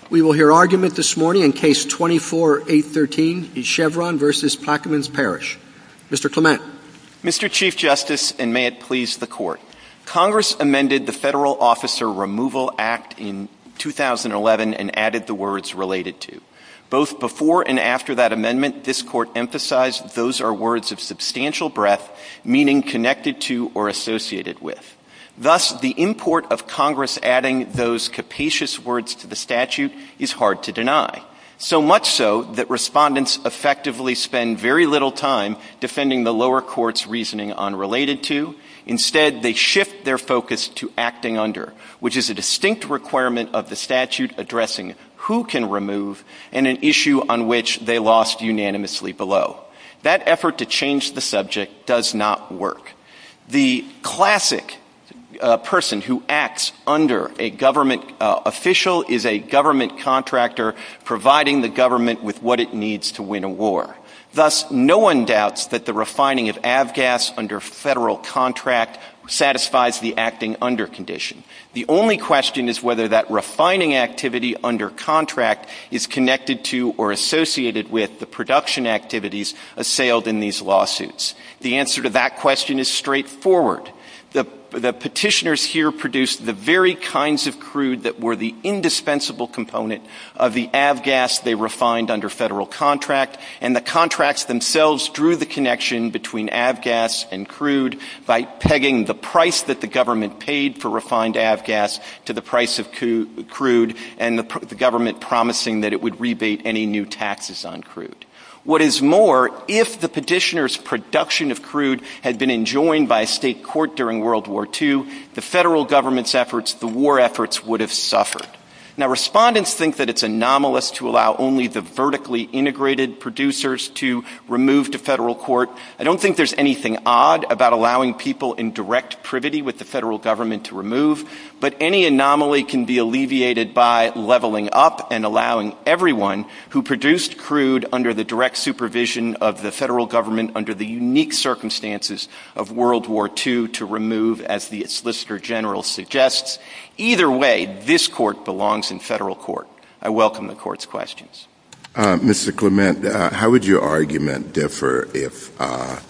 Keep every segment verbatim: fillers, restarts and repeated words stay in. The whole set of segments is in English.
We will hear argument this morning in Case twenty-four eight thirteen, Chevron versus Plaquemines Parish. Mister Clement. Mister Chief Justice, and may it please the Court, Congress amended the Federal Officer Removal Act in two thousand eleven and added the words "related to." Both before and after that amendment, this Court emphasized those are words of substantial breadth, meaning connected to or associated with. Thus, the import of Congress adding those capacious words to the statute is hard to deny, so much so that respondents effectively spend very little time defending the lower court's reasoning on related to. Instead, they shift their focus to acting under, which is a distinct requirement of the statute addressing who can remove and an issue on which they lost unanimously below. That effort to change the subject does not work. The classic A person who acts under a government uh, official is a government contractor providing the government with what it needs to win a war. Thus, no one doubts that the refining of avgas under federal contract satisfies the acting under condition. The only question is whether that refining activity under contract is connected to or associated with the production activities assailed in these lawsuits. The answer to that question is straightforward. The, the petitioners here produced the very kinds of crude that were the indispensable component of the avgas they refined under federal contract, and the contracts themselves drew the connection between avgas and crude by pegging the price that the government paid for refined avgas to the price of cu- crude, and the, the government promising that it would rebate any new taxes on crude. What is more, if the petitioner's production of crude had been enjoined by a state court during World War Two, the federal government's efforts, the war efforts, would have suffered. Now, respondents think that it's anomalous to allow only the vertically integrated producers to remove to federal court. I don't think there's anything odd about allowing people in direct privity with the federal government to remove, but any anomaly can be alleviated by leveling up and allowing everyone who produced crude under the direct supervision of the federal government under the unique circumstances of World War Two to remove, as the Solicitor General suggests. Either way, this court belongs in federal court. I welcome the court's questions. Uh, Mister Clement, uh, how would your argument differ if uh,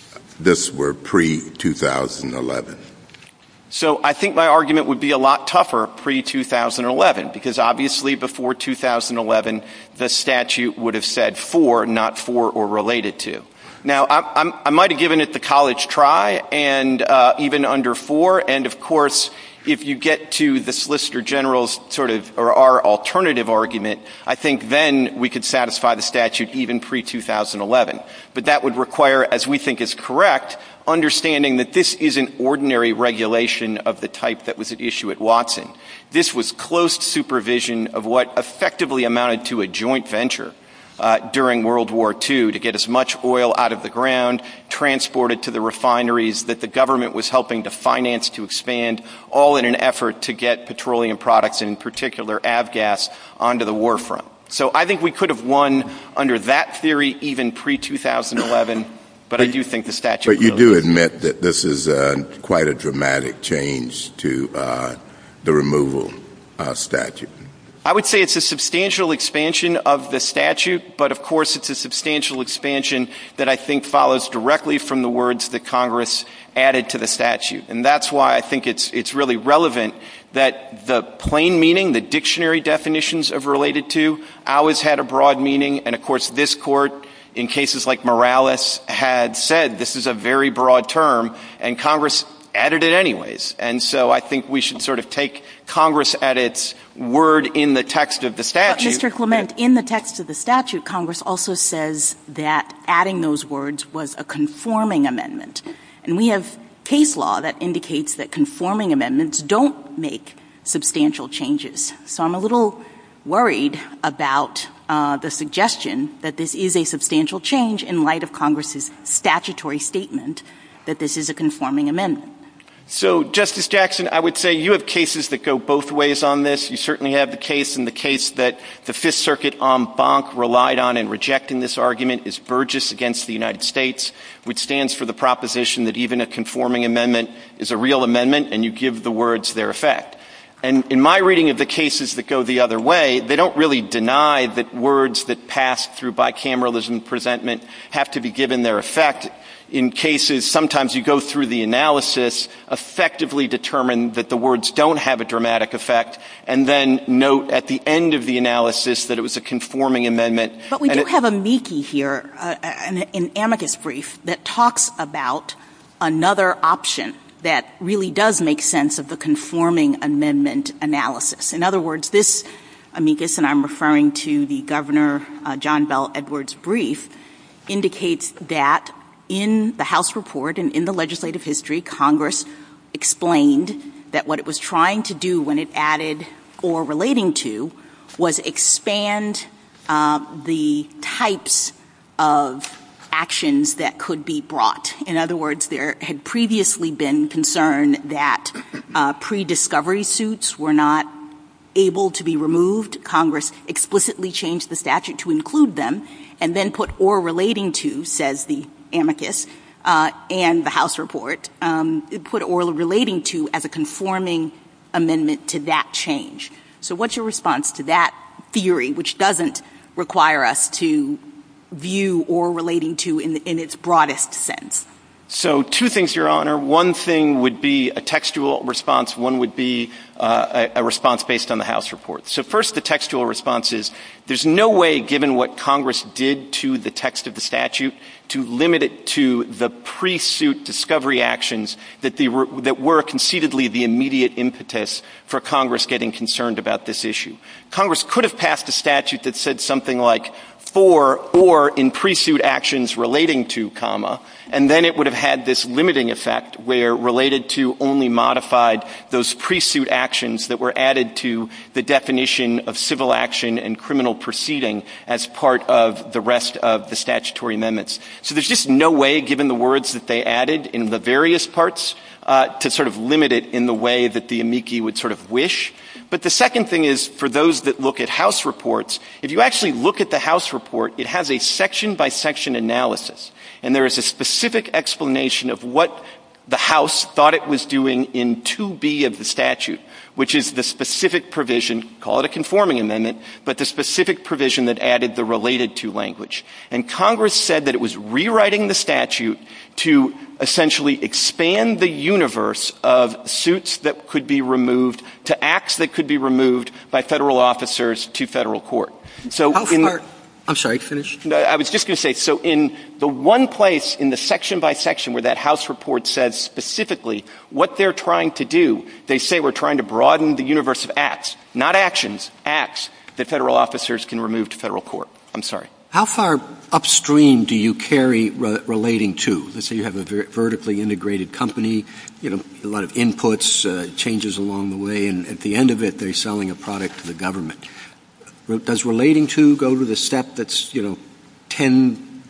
this were pre two thousand eleven? So I think my argument would be a lot tougher pre two thousand eleven, because obviously before two thousand eleven, the statute would have said for, not for or related to. Now, I, I'm, I might have given it the college try, and uh, even under for, and of course, if you get to the Solicitor General's sort of, or our alternative argument, I think then we could satisfy the statute even pre two thousand eleven. But that would require, as we think is correct, understanding that this isn't ordinary regulation of the type that was at issue at Watson. This was close supervision of what effectively amounted to a joint venture Uh, during World War Two to get as much oil out of the ground, transport it to the refineries that the government was helping to finance to expand, all in an effort to get petroleum products, and in particular avgas, onto the war front. So I think we could have won under that theory even pre two thousand eleven, but, but I do think the statute... But you do admit that this is uh, quite a dramatic change to uh, the removal uh, statute. I would say it's a substantial expansion of the statute, but of course it's a substantial expansion that I think follows directly from the words that Congress added to the statute. And that's why I think it's it's really relevant that the plain meaning, the dictionary definitions of related to, always had a broad meaning, and of course this court, in cases like Morales, had said this is a very broad term, and Congress added it anyways. And so I think we should sort of take Congress at its word in the text of the statute. But Mister Clement, in the text of the statute, Congress also says that adding those words was a conforming amendment. And we have case law that indicates that conforming amendments don't make substantial changes. So I'm a little worried about uh, the suggestion that this is a substantial change in light of Congress's statutory statement that this is a conforming amendment. So, Justice Jackson, I would say you have cases that go both ways on this. You certainly have the case, and the case that the Fifth Circuit en banc relied on in rejecting this argument is Burgess against the United States, which stands for the proposition that even a conforming amendment is a real amendment, and you give the words their effect. And in my reading of the cases that go the other way, they don't really deny that words that pass through bicameralism presentment have to be given their effect. In cases, sometimes you go through the analysis, effectively determine that the words don't have a dramatic effect, and then note at the end of the analysis that it was a conforming amendment. But we and do it, have amici here, uh, an, an amicus brief, that talks about another option that really does make sense of the conforming amendment analysis. In other words, this amicus, and I'm referring to the Governor uh, John Bell Edwards brief, indicates that in the House report and in the legislative history, Congress explained that what it was trying to do when it added or relating to was expand uh, the types of actions that could be brought. In other words, there had previously been concern that uh, pre-discovery suits were not able to be removed. Congress explicitly changed the statute to include them and then put or relating to, says the amicus, uh, and the House report, um, put or relating to as a conforming amendment to that change. So what's your response to that theory, which doesn't require us to view or relating to in, in its broadest sense? So two things, Your Honor. One thing would be a textual response. One would be uh, a, a response based on the House report. So first, the textual response is there's no way, given what Congress did to the text of the statute, to limit it to the pre-suit discovery actions that, the, that were concededly the immediate impetus for Congress getting concerned about this issue. Congress could have passed a statute that said something like for or in pre-suit actions relating to, comma, and then it would have had this limiting effect where related to only modified those pre-suit actions that were added to the definition of civil action and criminal proceeding as part of the rest of the statutory amendments. So there's just no way, given the words that they added in the various parts, uh, to sort of limit it in the way that the amici would sort of wish. But the second thing is, for those that look at House reports, if you actually look at the House report, it has a section-by-section analysis. And there is a specific explanation of what the House thought it was doing in two B of the statute, which is the specific provision, call it a conforming amendment, but the specific provision that added the related to language. And Congress said that it was rewriting the statute to essentially expand the universe of suits that could be removed to acts that could be removed by federal officers to federal court. So How in far, I'm sorry, finish. I was just going to say, so in the one place in the section by section where that House report says specifically what they're trying to do, they say we're trying to broaden the universe of acts, not actions, acts that federal officers can remove to federal court. I'm sorry. How far upstream do you carry re- relating to? Let's say you have a ver- vertically integrated company, you know, a lot of inputs, uh, changes along the way, and at the end of it, they're selling a product to the government. Does relating to go to the step that's, you know, ten,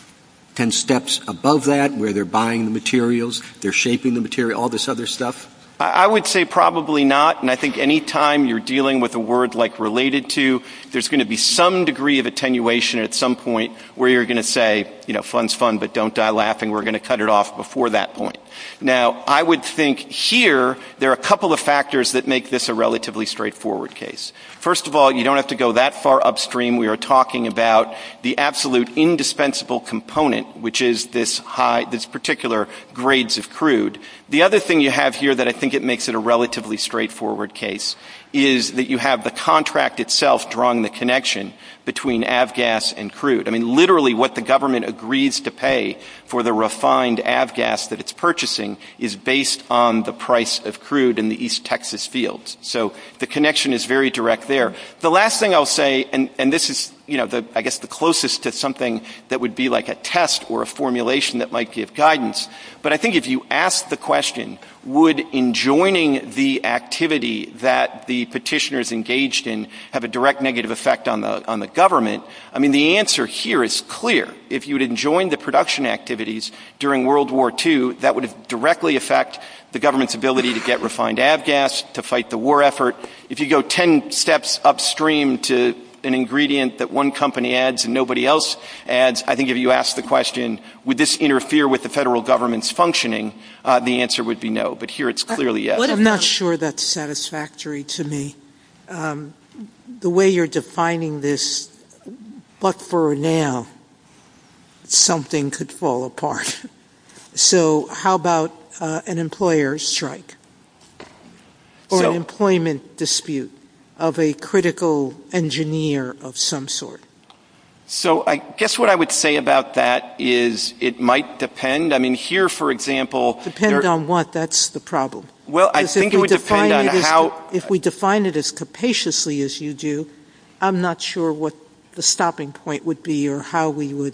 ten steps above that, where they're buying the materials, they're shaping the material, all this other stuff? I would say probably not, and I think any time you're dealing with a word like related to, there's going to be some degree of attenuation at some point where you're going to say, you know, fun's fun, but don't die laughing. We're going to cut it off before that point. Now, I would think here there are a couple of factors that make this a relatively straightforward case. First of all, you don't have to go that far upstream. We are talking about the absolute indispensable component, which is this high, this particular grades of crude. The other thing you have here that I think it makes it a relatively straightforward case is that you have the contract itself drawing the connection between avgas and crude. I mean, literally what the government agrees to pay for the refined avgas that it's purchasing is based on the price of crude in the East Texas fields. So the connection is very direct there. The last thing I'll say, and, and this is, you know, the, I guess the closest to something that would be like a test or a formulation that might give guidance, but I think if you ask the question, would enjoining the activity that the petitioners engaged in have a direct negative effect on the on the government? I mean, the answer here is clear. If you would enjoin the production activities during World War Two, that would directly affect the government's ability to get refined avgas, to fight the war effort. If you go ten steps upstream to an ingredient that one company adds and nobody else adds, I think if you ask the question, would this interfere with the federal government's functioning, uh, the answer would be no. But here it's clearly yes. I'm not sure that's satisfactory to me. Um, the way you're defining this, but for now, something could fall apart. So how about uh, an employer strike or so, an employment dispute of a critical engineer of some sort? So I guess what I would say about that is it might depend. I mean, here, for example— Depend on what? That's the problem. Well, I think it would depend on how— If we define it as capaciously as you do, I'm not sure what the stopping point would be or how we would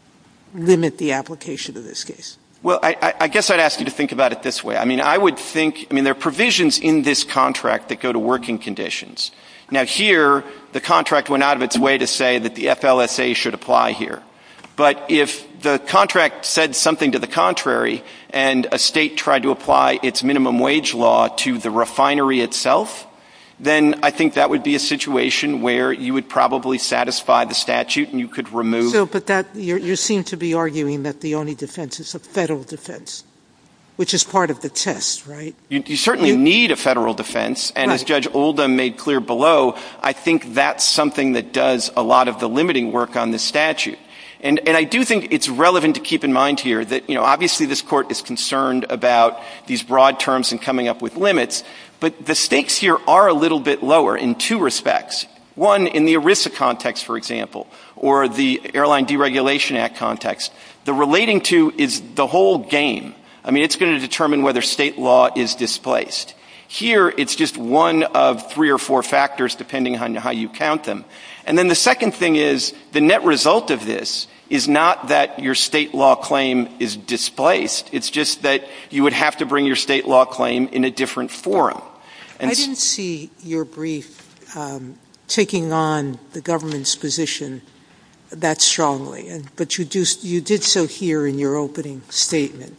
limit the application of this case. Well, I, I guess I'd ask you to think about it this way. I mean, I would think — I mean, there are provisions in this contract that go to working conditions. Now, here, the contract went out of its way to say that the F L S A should apply here. But if the contract said something to the contrary and a state tried to apply its minimum wage law to the refinery itself, then I think that would be a situation where you would probably satisfy the statute and you could remove— So, but that, you're, you seem to be arguing that the only defense is a federal defense, which is part of the test, right? You, you certainly you, need a federal defense, and right. As Judge Oldham made clear below, I think that's something that does a lot of the limiting work on this statute. And, and I do think it's relevant to keep in mind here that, you know, obviously this Court is concerned about these broad terms and coming up with limits, but the stakes here are a little bit lower in two respects. One, in the ERISA context, for example, or the Airline Deregulation Act context, the relating to is the whole game. I mean, it's going to determine whether state law is displaced. Here, it's just one of three or four factors, depending on how you count them. And then the second thing is the net result of this is not that your state law claim is displaced. It's just that you would have to bring your state law claim in a different forum. And I didn't see your brief um, taking on the government's position that strongly, and, but you, do, you did so here in your opening statement.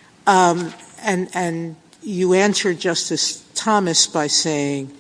Um, and, and you answered Justice Thomas by saying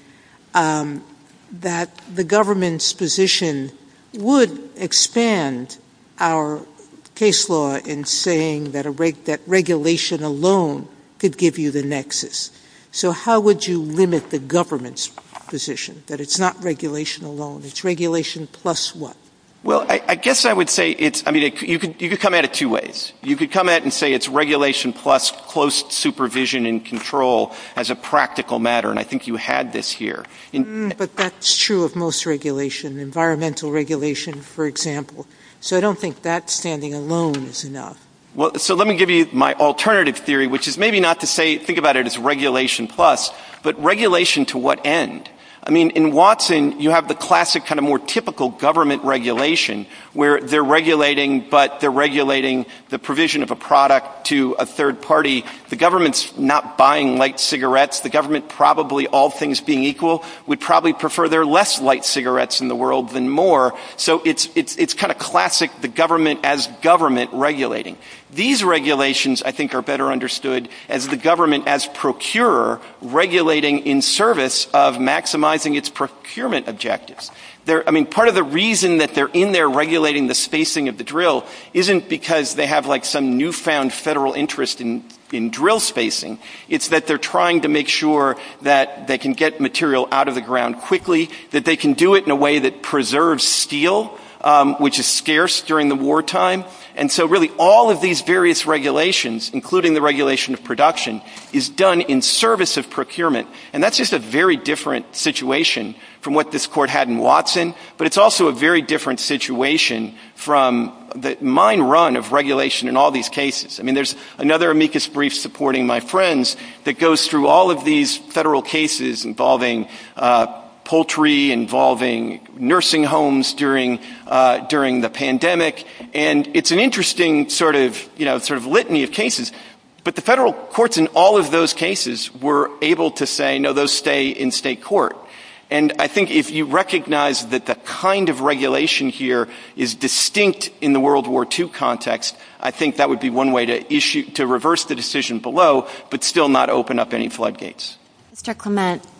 um, that the government's position would expand our case law in saying that a reg- that regulation alone could give you the nexus. So how would you limit the government's position, that it's not regulation alone, it's regulation plus what? Well, I, I guess I would say it's, I mean, it, you could, you could come at it two ways. You could come at it and say it's regulation plus close supervision and control as a practical matter, and I think you had this here. In, mm, but that's true of most regulation, environmental regulation, for example. So I don't think that standing alone is enough. Well, so let me give you my alternative theory, which is maybe not to say, think about it as regulation plus, but regulation to what end? I mean, in Watson, you have the classic kind of more typical government regulation where they're regulating, but they're regulating the provision of a product to a third party. The government's not buying light cigarettes. The government probably, all things being equal, would probably prefer there are less light cigarettes in the world than more. So it's, it's, it's kind of classic, the government as government regulating. These regulations, I think, are better understood as the government as procurer regulating in service of maximizing its procurement objectives. They're, I mean, part of the reason that they're in there regulating the spacing of the drill isn't because they have like some newfound federal interest in, in drill spacing. It's that they're trying to make sure that they can get material out of the ground quickly, that they can do it in a way that preserves steel, um, which is scarce during the wartime. And so really all of these various regulations, including the regulation of production, is done in service of procurement. And that's just a very different situation from what this Court had in Watson, but it's also a very different situation from the mine run of regulation in all these cases. I mean, there's another amicus brief supporting my friends that goes through all of these federal cases involving uh poultry, involving nursing homes during uh during the pandemic, and it's an interesting sort of, you know, sort of litany of cases. But the federal courts in all of those cases were able to say, no, those stay in state court. And I think if you recognize that the kind of regulation here is distinct in the World War Two context, I think that would be one way to issue, to reverse the decision below, but still not open up any floodgates. Mister Clement,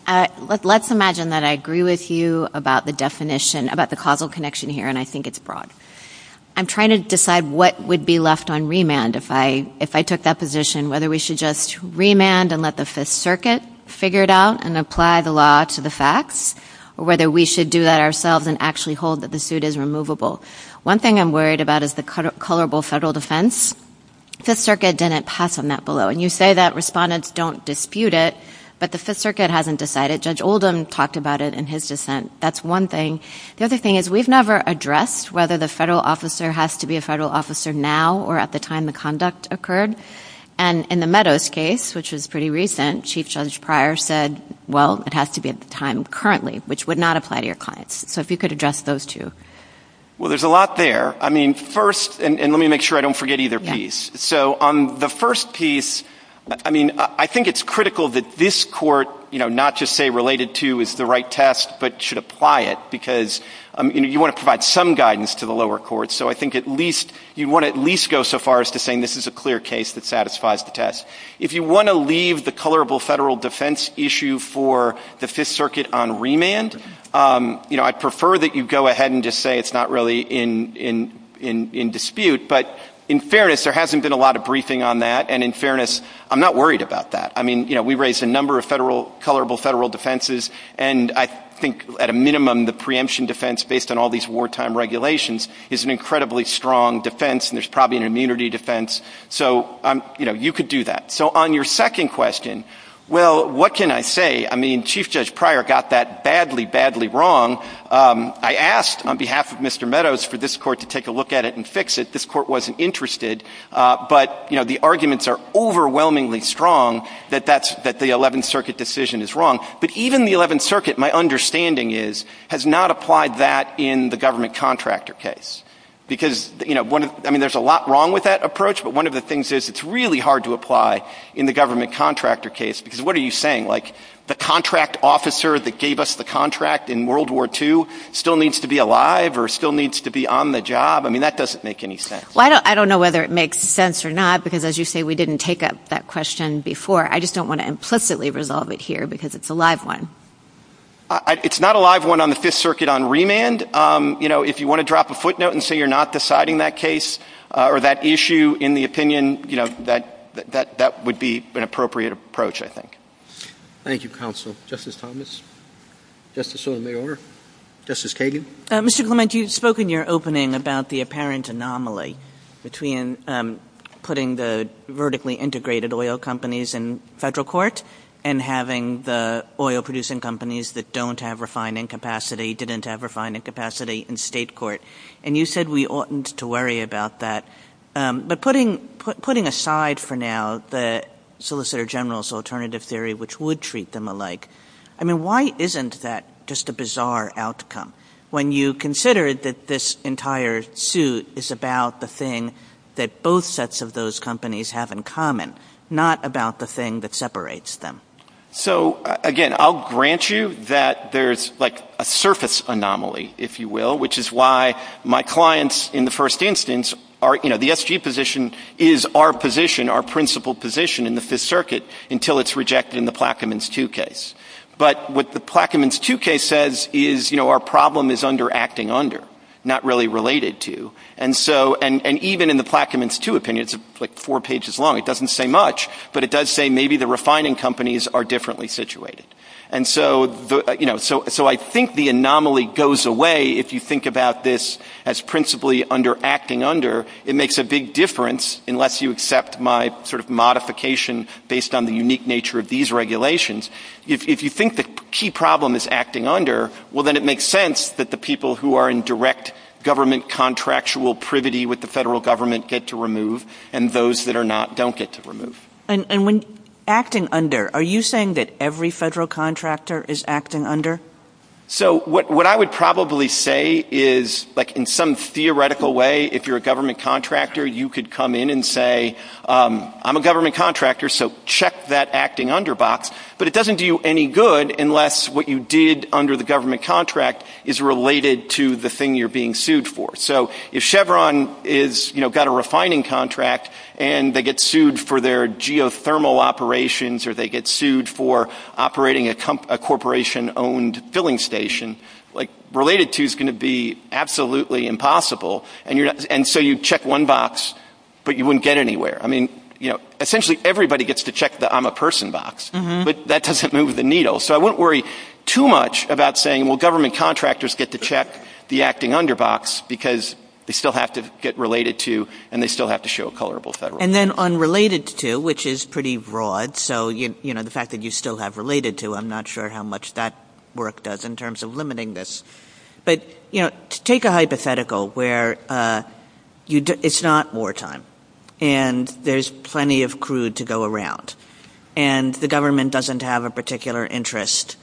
Uh, let, let's imagine that I agree with you about the definition, about the causal connection here, and I think it's broad. I'm trying to decide what would be left on remand if I if I took that position, whether we should just remand and let the Fifth Circuit figure it out and apply the law to the facts, or whether we should do that ourselves and actually hold that the suit is removable. One thing I'm worried about is the colorable federal defense. Fifth Circuit didn't pass on that below. And you say that respondents don't dispute it, but the Fifth Circuit hasn't decided. Judge Oldham talked about it in his dissent. That's one thing. The other thing is we've never addressed whether the federal officer has to be a federal officer now or at the time the conduct occurred. And in the Meadows case, which was pretty recent, Chief Judge Pryor said, well, it has to be at the time currently, which would not apply to your clients. So if you could address those two. Well, there's a lot there. I mean, first, and, and let me make sure I don't forget either yeah. piece. So on the first piece, I mean, I think it's critical that this court, you know, not just say related to is the right test, but should apply it because, um, you know, you want to provide some guidance to the lower courts. So I think at least you want to at least go so far as to saying this is a clear case that satisfies the test. If you want to leave the colorable federal defense issue for the Fifth Circuit on remand, um, you know, I'd prefer that you go ahead and just say it's not really in, in, in, in dispute, but in fairness, there hasn't been a lot of briefing on that, and in fairness, I'm not worried about that. I mean, you know, we raised a number of federal, colorable federal defenses, and I think at a minimum the preemption defense based on all these wartime regulations is an incredibly strong defense, and there's probably an immunity defense. So, um, you know, you could do that. So on your second question, well, what can I say? I mean, Chief Judge Pryor got that badly, badly wrong. Um, I asked on behalf of Mister Meadows for this court to take a look at it and fix it. This court wasn't interested. Uh, but, you know, the arguments are overwhelmingly strong that that's, that the eleventh Circuit decision is wrong. But even the eleventh Circuit, my understanding is, has not applied that in the government contractor case. Because, you know, one of, I mean, there's a lot wrong with that approach, but one of the things is it's really hard to apply in the government contractor case. Because what are you saying? Like, the contract officer that gave us the contract in World War Two still needs to be alive or still needs to be on the job? I mean, that doesn't make any sense. Well, I don't, I don't know whether it makes sense or not, because as you say, we didn't take up that question before. I just don't want to implicitly resolve it here because it's a live one. I, it's not a live one on the Fifth Circuit on remand. Um, you know, if you want to drop a footnote and say you're not deciding that case uh, or that issue in the opinion, you know, that, that, that would be an appropriate approach, I think. Thank you, counsel. Justice Thomas? Justice Sotomayor? Justice Kagan? Uh, Mister Clement, you spoke in your opening about the apparent anomaly between um, putting the vertically integrated oil companies in federal court and having the oil-producing companies that don't have refining capacity, didn't have refining capacity in state court. And you said we oughtn't to worry about that. Um, but putting put, putting aside for now the Solicitor General's alternative theory, which would treat them alike, I mean, why isn't that just a bizarre outcome? When you consider that this entire suit is about the thing that both sets of those companies have in common, not about the thing that separates them. So, uh, again, I'll grant you that there's like a surface anomaly, if you will, which is why my clients in the first instance are, you know, the S G position is our position, our principal position in the Fifth Circuit until it's rejected in the Plaquemines two case. But what the Plaquemines two case says is, you know, our problem is under acting under, not really related to. And so, and, and even in the Plaquemines two opinion, it's like four pages long. It doesn't say much, but it does say maybe the refining companies are differently situated. And so, the, you know, so, so I think the anomaly goes away if you think about this as principally under acting under. It makes a big difference unless you accept my sort of modification based on the unique nature of these regulations. If, if you think the key problem is acting under, well, then it makes sense that the people who are in direct government contractual privity with the federal government get to remove, and those that are not don't get to remove. And, and when acting under, are you saying that every federal contractor is acting under? So what, what I would probably say is, like, in some theoretical way, if you're a government contractor, you could come in and say, um, I'm a government contractor, so check that acting under box. But but it doesn't do you any good unless what you did under the government contract is related to the thing you're being sued for. So if Chevron is, you know, got a refining contract and they get sued for their geothermal operations or they get sued for operating a, comp- a corporation-owned filling station, like related to is going to be absolutely impossible. And you're not, and so you check one box, but you wouldn't get anywhere. I mean, you know, essentially everybody gets to check the I'm a person box, mm-hmm. but that doesn't move the needle. So I wouldn't worry too much about saying, well, government contractors get to check the acting under box because they still have to get related to and they still have to show a colorable federal. And then unrelated to, which is pretty broad. So, you, you know, the fact that you still have related to, I'm not sure how much that work does in terms of limiting this. But, you know, to take a hypothetical where uh, you do, it's not wartime and there's plenty of crude to go around and the government doesn't have a particular interest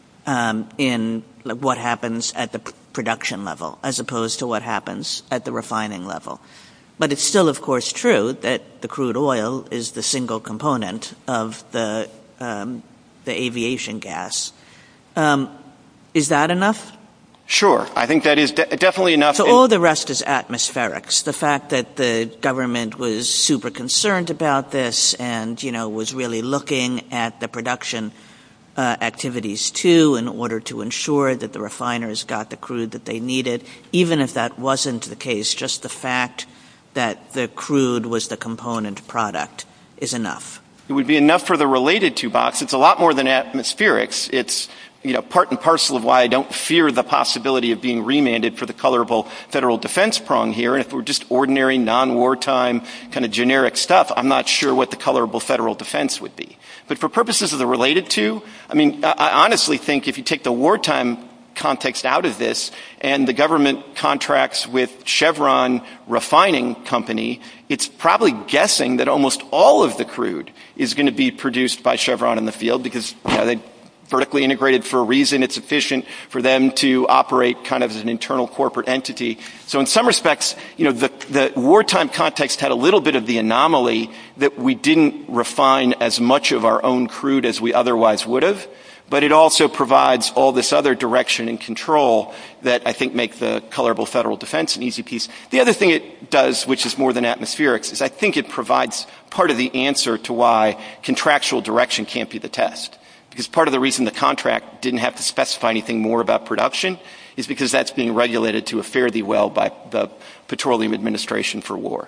um, in like, what happens at the p- production level as opposed to what happens at the refining level. But it's still, of course, true that the crude oil is the single component of the um, the aviation gas. Um, is that enough? Sure. I think that is de- definitely enough. So all the rest is atmospherics. The fact that the government was super concerned about this and, you know, was really looking at the production uh, activities too in order to ensure that the refiners got the crude that they needed, even if that wasn't the case, just the fact that the crude was the component product is enough. It would be enough for the related to box. It's a lot more than atmospherics. It's, you know, part and parcel of why I don't fear the possibility of being remanded for the colorable federal defense prong here. And if it were just ordinary, non-wartime, kind of generic stuff, I'm not sure what the colorable federal defense would be. But for purposes of the related to, I mean, I, I honestly think if you take the wartime context out of this and the government contracts with Chevron Refining Company, it's probably guessing that almost all of the crude is going to be produced by Chevron in the field because, you know, they vertically integrated for a reason. It's efficient for them to operate kind of as an internal corporate entity. So in some respects, you know, the, the wartime context had a little bit of the anomaly that we didn't refine as much of our own crude as we otherwise would have. But it also provides all this other direction and control that I think make the colorable federal defense an easy piece. The other thing it does, which is more than atmospherics, is I think it provides part of the answer to why contractual direction can't be the test. Because part of the reason the contract didn't have to specify anything more about production is because that's being regulated to a fare thee well by the Petroleum Administration for War.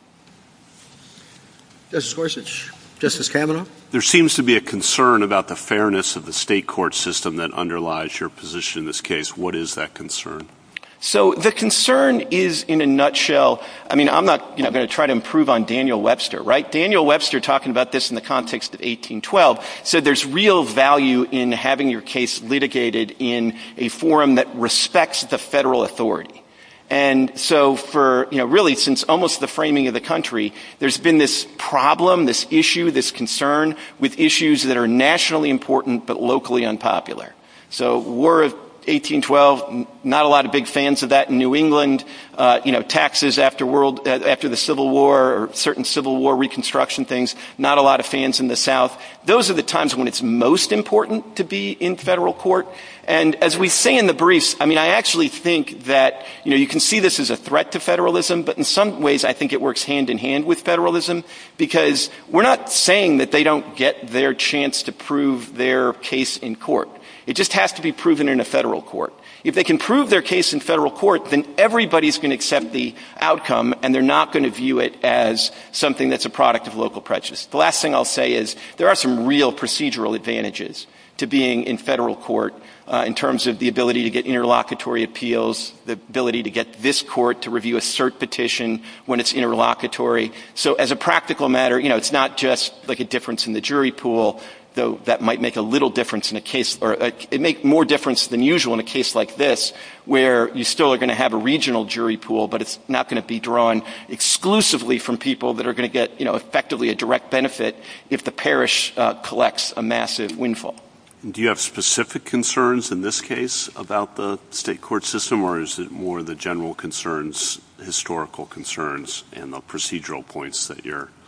Justice Gorsuch. Justice Kavanaugh? There seems to be a concern about the fairness of the state court system that underlies your position in this case. What is that concern? So the concern is, in a nutshell, I mean, I'm not, you know, going to try to improve on Daniel Webster, right? Daniel Webster, talking about this in the context of eighteen twelve, said there's real value in having your case litigated in a forum that respects the federal authority. And so for, you know, really since almost the framing of the country, there's been this problem, this issue, this concern with issues that are nationally important but locally unpopular. So War of eighteen twelve, not a lot of big fans of that in New England. Uh, you know, taxes after world, uh, after the Civil War or certain Civil War Reconstruction things, not a lot of fans in the South. Those are the times when it's most important to be in federal court. And as we say in the briefs, I mean, I actually think that, you know, you can see this as a threat to federalism, but in some ways I think it works hand in hand with federalism because we're not saying that they don't get their chance to prove their case in court. It just has to be proven in a federal court. If they can prove their case in federal court, then everybody's going to accept the outcome, and they're not going to view it as something that's a product of local prejudice. The last thing I'll say is there are some real procedural advantages to being in federal court uh, in terms of the ability to get interlocutory appeals, the ability to get this court to review a cert petition when it's interlocutory. So as a practical matter, you know, it's not just like a difference in the jury pool, though that might make a little difference in a case, or a, it make more difference than usual in a case like this, where you still are going to have a regional jury pool, but it's not going to be drawn exclusively from people that are going to get, you know, effectively a direct benefit if the parish uh, collects a massive windfall. Do you have specific concerns in this case about the state court system, or is it more the general concerns, historical concerns, and the procedural points that you're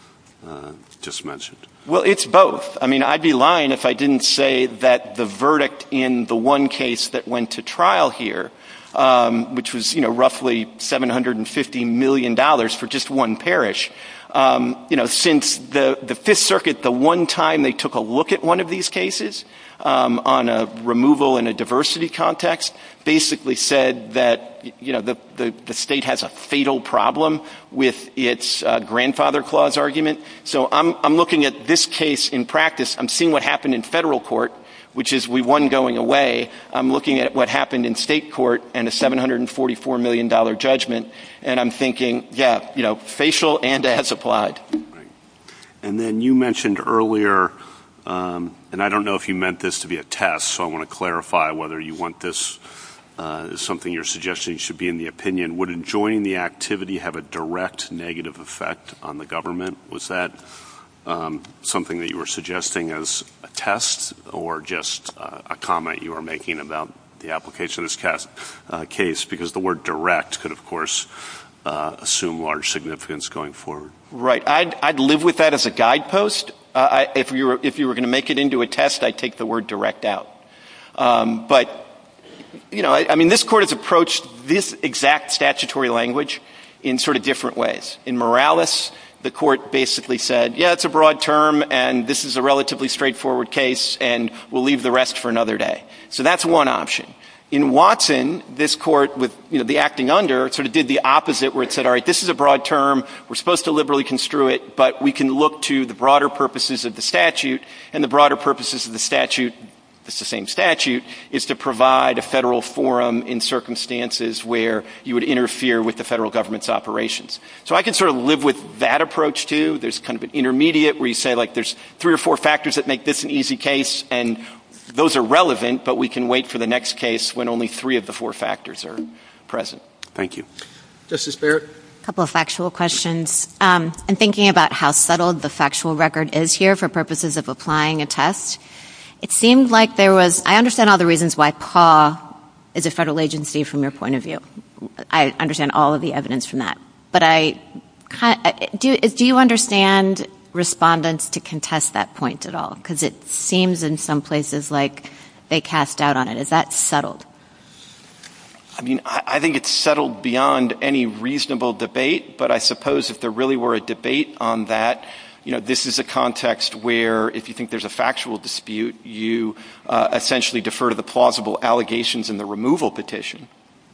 uh, just mentioned? Well, it's both. I mean, I'd be lying if I didn't say that the verdict in the one case that went to trial here, um, which was, you know, roughly seven hundred fifty million dollars for just one parish, um, you know, since the, the Fifth Circuit, the one time they took a look at one of these cases um, on a removal in a diversity context, basically said that, you know, the, the, the state has a fatal problem with its uh, grandfather clause argument. So I'm, I'm looking at this case in practice. I'm seeing what happened in federal court, which is we won going away. I'm looking at what happened in state court and a seven hundred forty-four million dollars judgment. And I'm thinking, yeah, you know, facial and as applied. Right. And then you mentioned earlier, um, and I don't know if you meant this to be a test, so I want to clarify whether you want this Uh, is something you're suggesting should be in the opinion. Would enjoining the activity have a direct negative effect on the government? Was that um, something that you were suggesting as a test or just uh, a comment you were making about the application of this case? Uh, case? Because the word direct could, of course, uh, assume large significance going forward. Right. I'd, I'd live with that as a guidepost. Uh, I, if you were, if you were going to make it into a test, I'd take the word direct out. Um, but You know, I, I mean, this court has approached this exact statutory language in sort of different ways. In Morales, the court basically said, yeah, it's a broad term, and this is a relatively straightforward case, and we'll leave the rest for another day. So that's one option. In Watson, this court, with, you know, the acting under, sort of did the opposite, where it said, all right, this is a broad term, we're supposed to liberally construe it, but we can look to the broader purposes of the statute, and the broader purposes of the statute, it's the same statute, is to provide a federal forum in circumstances where you would interfere with the federal government's operations. So I can sort of live with that approach, too. There's kind of an intermediate where you say, like, there's three or four factors that make this an easy case, and those are relevant, but we can wait for the next case when only three of the four factors are present. Thank you. Justice Barrett? A couple of factual questions. Um, and thinking about how settled the factual record is here for purposes of applying a test, it seemed like there was – I understand all the reasons why P A W is a federal agency from your point of view. I understand all of the evidence from that. But I – do do you understand respondents to contest that point at all? Because it seems in some places like they cast doubt on it. Is that settled? I mean, I, I think it's settled beyond any reasonable debate, but I suppose if there really were a debate on that – you know, this is a context where if you think there's a factual dispute, you uh, essentially defer to the plausible allegations in the removal petition.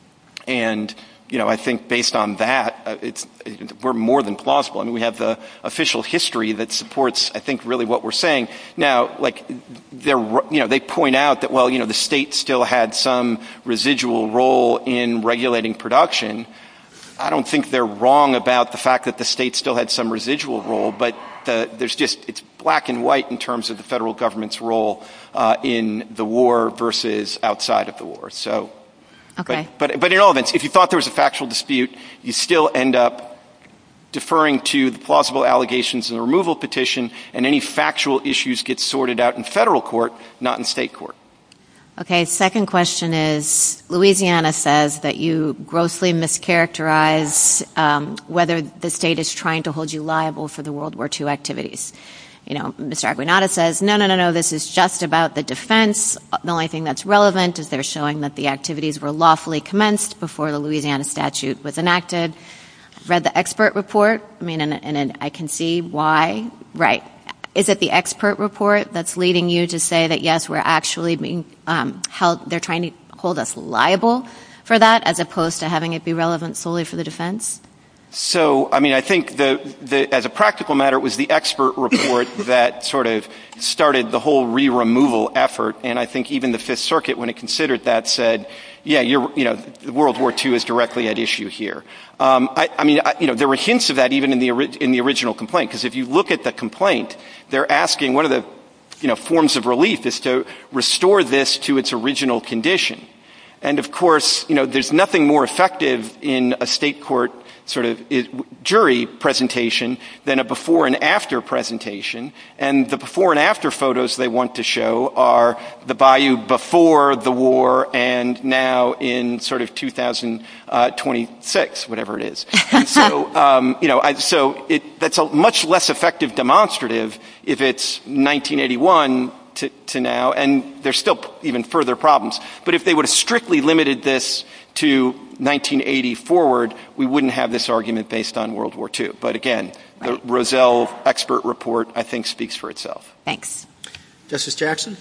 And, you know, I think based on that, uh, it's, it, we're more than plausible. I mean, we have the official history that supports, I think, really what we're saying. Now, like, they're, you know, they point out that, well, you know, the state still had some residual role in regulating production. I don't think they're wrong about the fact that the state still had some residual role, but the, there's just – it's black and white in terms of the federal government's role uh, in the war versus outside of the war. So, okay. But, but, but in all events, if you thought there was a factual dispute, you still end up deferring to the plausible allegations in the removal petition, and any factual issues get sorted out in federal court, not in state court. Okay, second question is, Louisiana says that you grossly mischaracterize um, whether the state is trying to hold you liable for the World War Two activities. You know, Mister Aguinaldo says, no, no, no, no, this is just about the defense. The only thing that's relevant is they're showing that the activities were lawfully commenced before the Louisiana statute was enacted. I've read the expert report. I mean, and, and I can see why. Right. Is it the expert report that's leading you to say that, yes, we're actually being um, held – they're trying to hold us liable for that as opposed to having it be relevant solely for the defense? So, I mean, I think the, the as a practical matter, it was the expert report that sort of started the whole re-removal effort. And I think even the Fifth Circuit, when it considered that, said, yeah, you're, you know, World War Two is directly at issue here. Um, I, I mean, I, you know, there were hints of that even in the in the original complaint, because if you look at the complaint, they're asking one of the, you know, forms of relief is to restore this to its original condition. And, of course, you know, there's nothing more effective in a state court sort of jury presentation than a before and after presentation. And the before and after photos they want to show are the Bayou before the war and now in sort of two thousand twenty-six, whatever it is. And so, um, you know, I, so it, that's a much less effective demonstrative if it's nineteen eighty-one to, to now, and there's still even further problems. But if they would have strictly limited this to nineteen eighty forward, we wouldn't have this argument based on World War Two. But again, right. the Rozelle expert report, I think, speaks for itself. Thanks. Justice Jackson?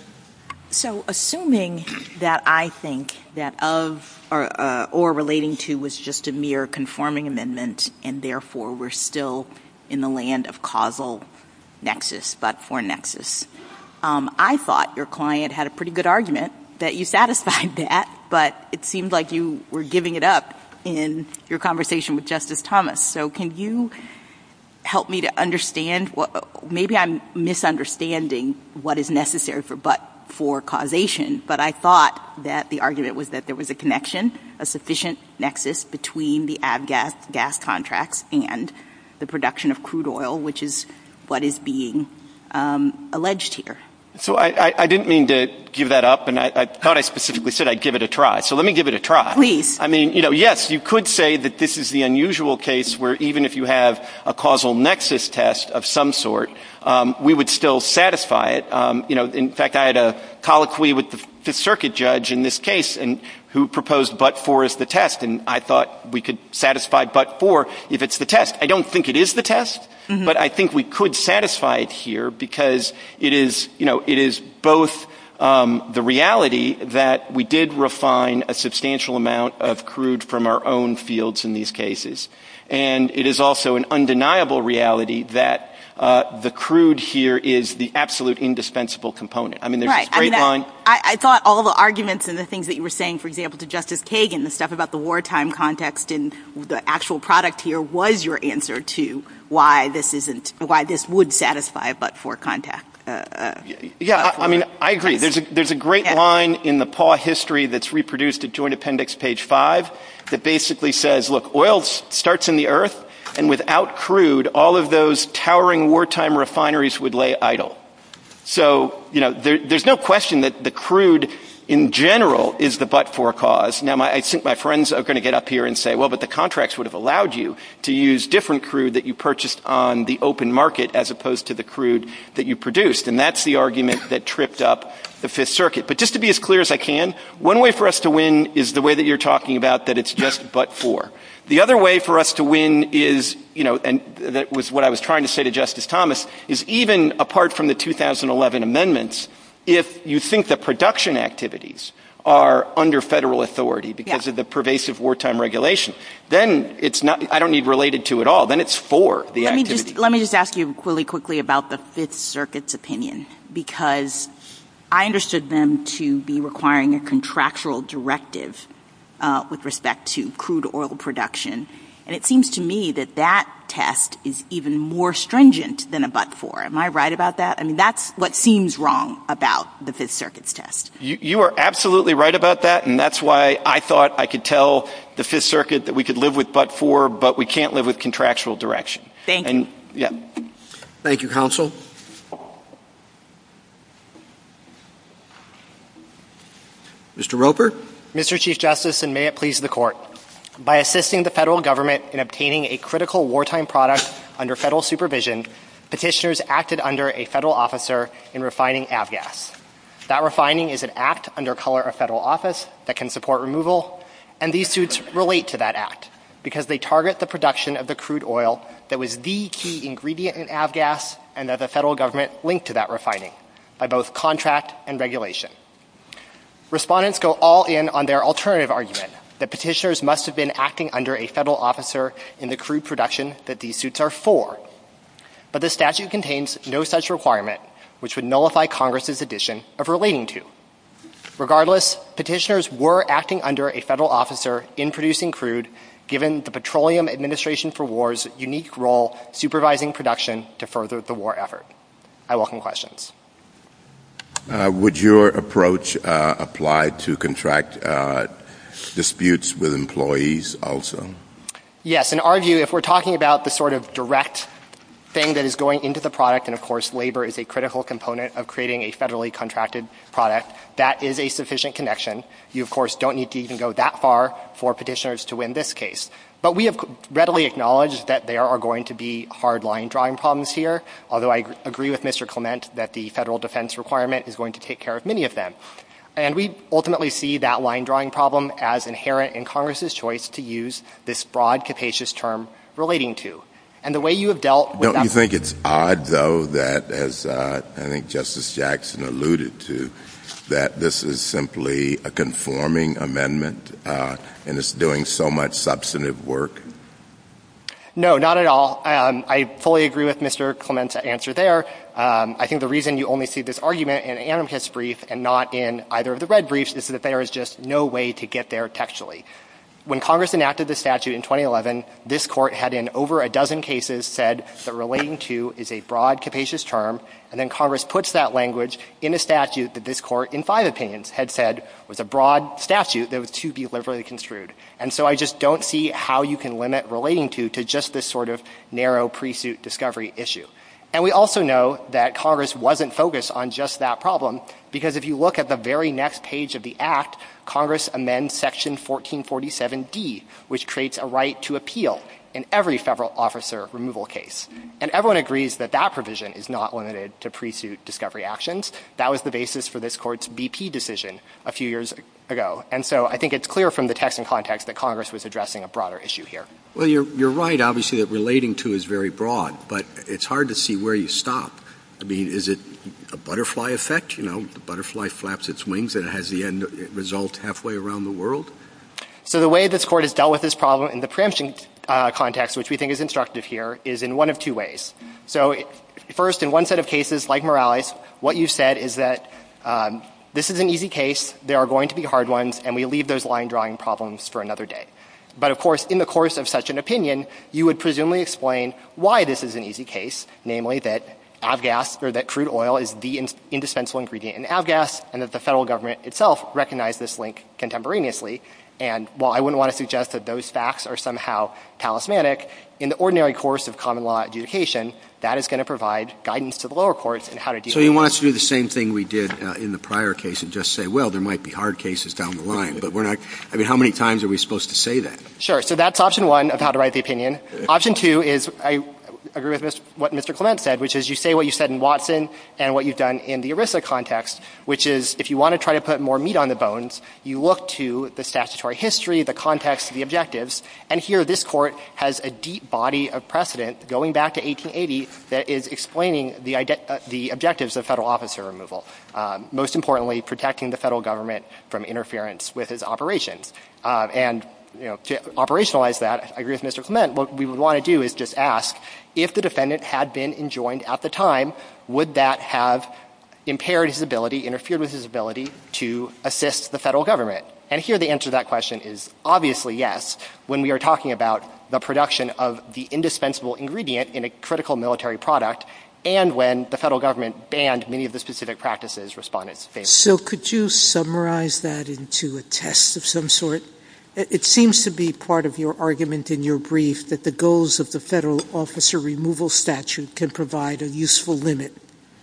So assuming that I think that of or, uh, or relating to was just a mere conforming amendment, and therefore we're still in the land of causal nexus, but for nexus, um, I thought your client had a pretty good argument that you satisfied that, but it seemed like you were giving it up in your conversation with Justice Thomas. So can you help me to understand what, maybe I'm misunderstanding what is necessary for but for causation, but I thought that the argument was that there was a connection, a sufficient nexus between the avgas gas contracts and the production of crude oil, which is what is being um, alleged here. So I, I, I didn't mean to give that up, and I, I thought I specifically said I'd give it a try. So let me give it a try. Please. I mean, you know, yes, you could say that this is the unusual case where even if you have a causal nexus test of some sort, um, we would still satisfy it. Um, you know, in fact, I had a colloquy with the Fifth Circuit judge in this case, and who proposed but for as the test, and I thought we could satisfy but for if it's the test. I don't think it is the test. Mm-hmm. But I think we could satisfy it here because it is, you know, it is both um, the reality that we did refine a substantial amount of crude from our own fields in these cases, and it is also an undeniable reality that uh, the crude here is the absolute indispensable component. I mean, there's right. a straight I mean, line. I, I thought all the arguments and the things that you were saying, for example, to Justice Kagan, the stuff about the wartime context and the actual product here was your answer to why this isn't, why this would satisfy but for contact. Uh, uh, yeah, I, I mean, I agree. There's a, there's a great yeah. line in the P A W history that's reproduced at Joint Appendix page five that basically says, look, oil starts in the earth, and without crude, all of those towering wartime refineries would lay idle. So, you know, there, there's no question that the crude in general is the but-for cause. Now, my, I think my friends are going to get up here and say, well, but the contracts would have allowed you to use different crude that you purchased on the open market as opposed to the crude that you produced. And that's the argument that tripped up the Fifth Circuit. But just to be as clear as I can, one way for us to win is the way that you're talking about, that it's just but-for. The other way for us to win is, you know, and that was what I was trying to say to Justice Thomas, is even apart from the two thousand eleven amendments, if you think the production activities are under federal authority because yeah. of the pervasive wartime regulation, then it's not, I don't need related to at all. Then it's for the let activity. Me just, let me just ask you really quickly about the Fifth Circuit's opinion, because I understood them to be requiring a contractual directive uh, with respect to crude oil production. And it seems to me that that test is even more stringent than a but-for. Am I right about that? I mean, that's what seems wrong about the Fifth Circuit's test. You, you are absolutely right about that, and that's why I thought I could tell the Fifth Circuit that we could live with but-for, but we can't live with contractual direction. Thank and, you. Yeah. Thank you, counsel. Mister Roper? Mister Chief Justice, and may it please the Court. By assisting the federal government in obtaining a critical wartime product under federal supervision, petitioners acted under a federal officer in refining avgas. That refining is an act under color of federal office that can support removal, and these suits relate to that act because they target the production of the crude oil that was the key ingredient in avgas and that the federal government linked to that refining by both contract and regulation. Respondents go all in on their alternative argument that petitioners must have been acting under a federal officer in the crude production that these suits are for. But the statute contains no such requirement, which would nullify Congress's addition of relating to. Regardless, petitioners were acting under a federal officer in producing crude, given the Petroleum Administration for War's unique role supervising production to further the war effort. I welcome questions. Uh, would your approach uh, apply to contract uh, disputes with employees also? Yes. In our view, if we're talking about the sort of direct thing that is going into the product, and of course labor is a critical component of creating a federally contracted product, that is a sufficient connection. You, of course, don't need to even go that far for petitioners to win this case. But we have readily acknowledged that there are going to be hard line drawing problems here, although I agree with Mister Clement that the federal defense requirement is going to take care of many of them. And we ultimately see that line drawing problem as inherent in Congress's choice to use this broad, capacious term relating to. And the way you have dealt with Don't that— you think it's odd, though, that, as uh, I think Justice Jackson alluded to, that this is simply a conforming amendment uh, and it's doing so much substantive work? No, not at all. Um, I fully agree with Mister Clement's answer there. Um, I think the reason you only see this argument in an amicus brief and not in either of the red briefs is that there is just no way to get there textually. When Congress enacted the statute in twenty eleven, this Court had in over a dozen cases said that relating to is a broad, capacious term, and then Congress puts that language in a statute that this Court, in five opinions, had said was a broad statute that was to be liberally construed. And so I just don't see how you can limit relating to to just this sort of narrow pre-suit discovery issue. And we also know that Congress wasn't focused on just that problem, because if you look at the very next page of the Act, Congress amends Section fourteen forty-seven D, which creates a right to appeal in every federal officer removal case. And everyone agrees that that provision is not limited to pre-suit discovery actions. That was the basis for this Court's B P decision a few years ago. And so I think it's clear from the text and context that Congress was addressing a broader issue here. Well, you're, you're right, obviously, that relating to is very broad, but it's hard to see where you stop. I mean, is it a butterfly effect? You know, the butterfly flaps its wings and it has the end result halfway around the world? So the way this Court has dealt with this problem in the preemption uh, context, which we think is instructive here, is in one of two ways. So first, in one set of cases, like Morales, what you've said is that um, this is an easy case, there are going to be hard ones, and we leave those line-drawing problems for another day. But, of course, in the course of such an opinion, you would presumably explain why this is an easy case, namely that avgas, or that crude oil is the in- indispensable ingredient in avgas, and that the federal government itself recognized this link contemporaneously. And while I wouldn't want to suggest that those facts are somehow talismanic, in the ordinary course of common law adjudication, that is going to provide guidance to the lower courts in how to deal with it. So you want us to do the same thing we did uh, in the prior case and just say, well, there might be hard cases down the line, but we're not – I mean, how many times are we supposed to say that? Sure. So that's option one of how to write the opinion. Option two is I agree with Mister what Mister Clement said, which is you say what you said in Watson and what you've done in the ERISA context, which is if you want to try to put more meat on the bones, you look to the statutory history, the context, the objectives, and here this Court has a deep body of precedent going back to eighteen eighty that is explaining the, ide- uh, the objectives of federal officer removal, um, most importantly, protecting the federal government from interference with its operations. Uh, and You know, to operationalize that, I agree with Mister Clement. What we would want to do is just ask, if the defendant had been enjoined at the time, would that have impaired his ability, interfered with his ability to assist the federal government? And here the answer to that question is obviously yes, when we are talking about the production of the indispensable ingredient in a critical military product and when the federal government banned many of the specific practices respondents faced. So could you summarize that into a test of some sort? It seems to be part of your argument in your brief that the goals of the federal officer removal statute can provide a useful limit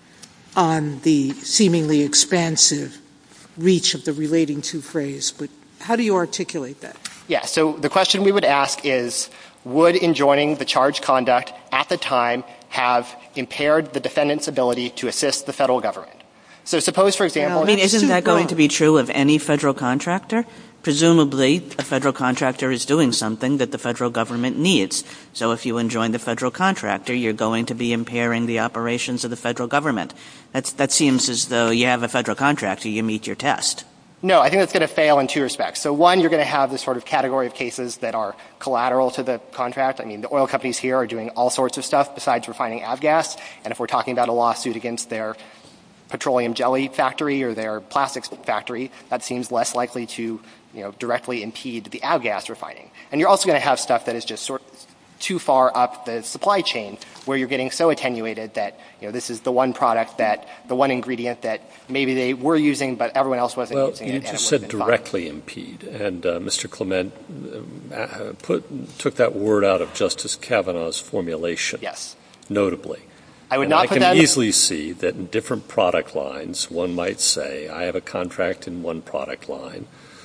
on the seemingly expansive reach of the relating to phrase. But how do you articulate that? Yeah, so the question we would ask is, would enjoining the charged conduct at the time have impaired the defendant's ability to assist the federal government? So suppose, for example— I mean, isn't that going to be true of any federal contractor? Presumably, a federal contractor is doing something that the federal government needs. So if you enjoin the federal contractor, you're going to be impairing the operations of the federal government. That's, that seems as though you have a federal contractor, you meet your test. No, I think that's going to fail in two respects. So one, you're going to have this sort of category of cases that are collateral to the contract. I mean, the oil companies here are doing all sorts of stuff besides refining avgas. And if we're talking about a lawsuit against their petroleum jelly factory or their plastics factory, that seems less likely to, you know, directly impede the avgas refining. And you're also going to have stuff that is just sort too far up the supply chain where you're getting so attenuated that, you know, this is the one product that, the one ingredient that maybe they were using but everyone else wasn't well, using you it. You just said directly fine. impede. And uh, Mister Clement uh, put, took that word out of Justice Kavanaugh's formulation. Yes. Notably. I would and not I put can that easily see that in different product lines, one might say, I have a contract in one product line,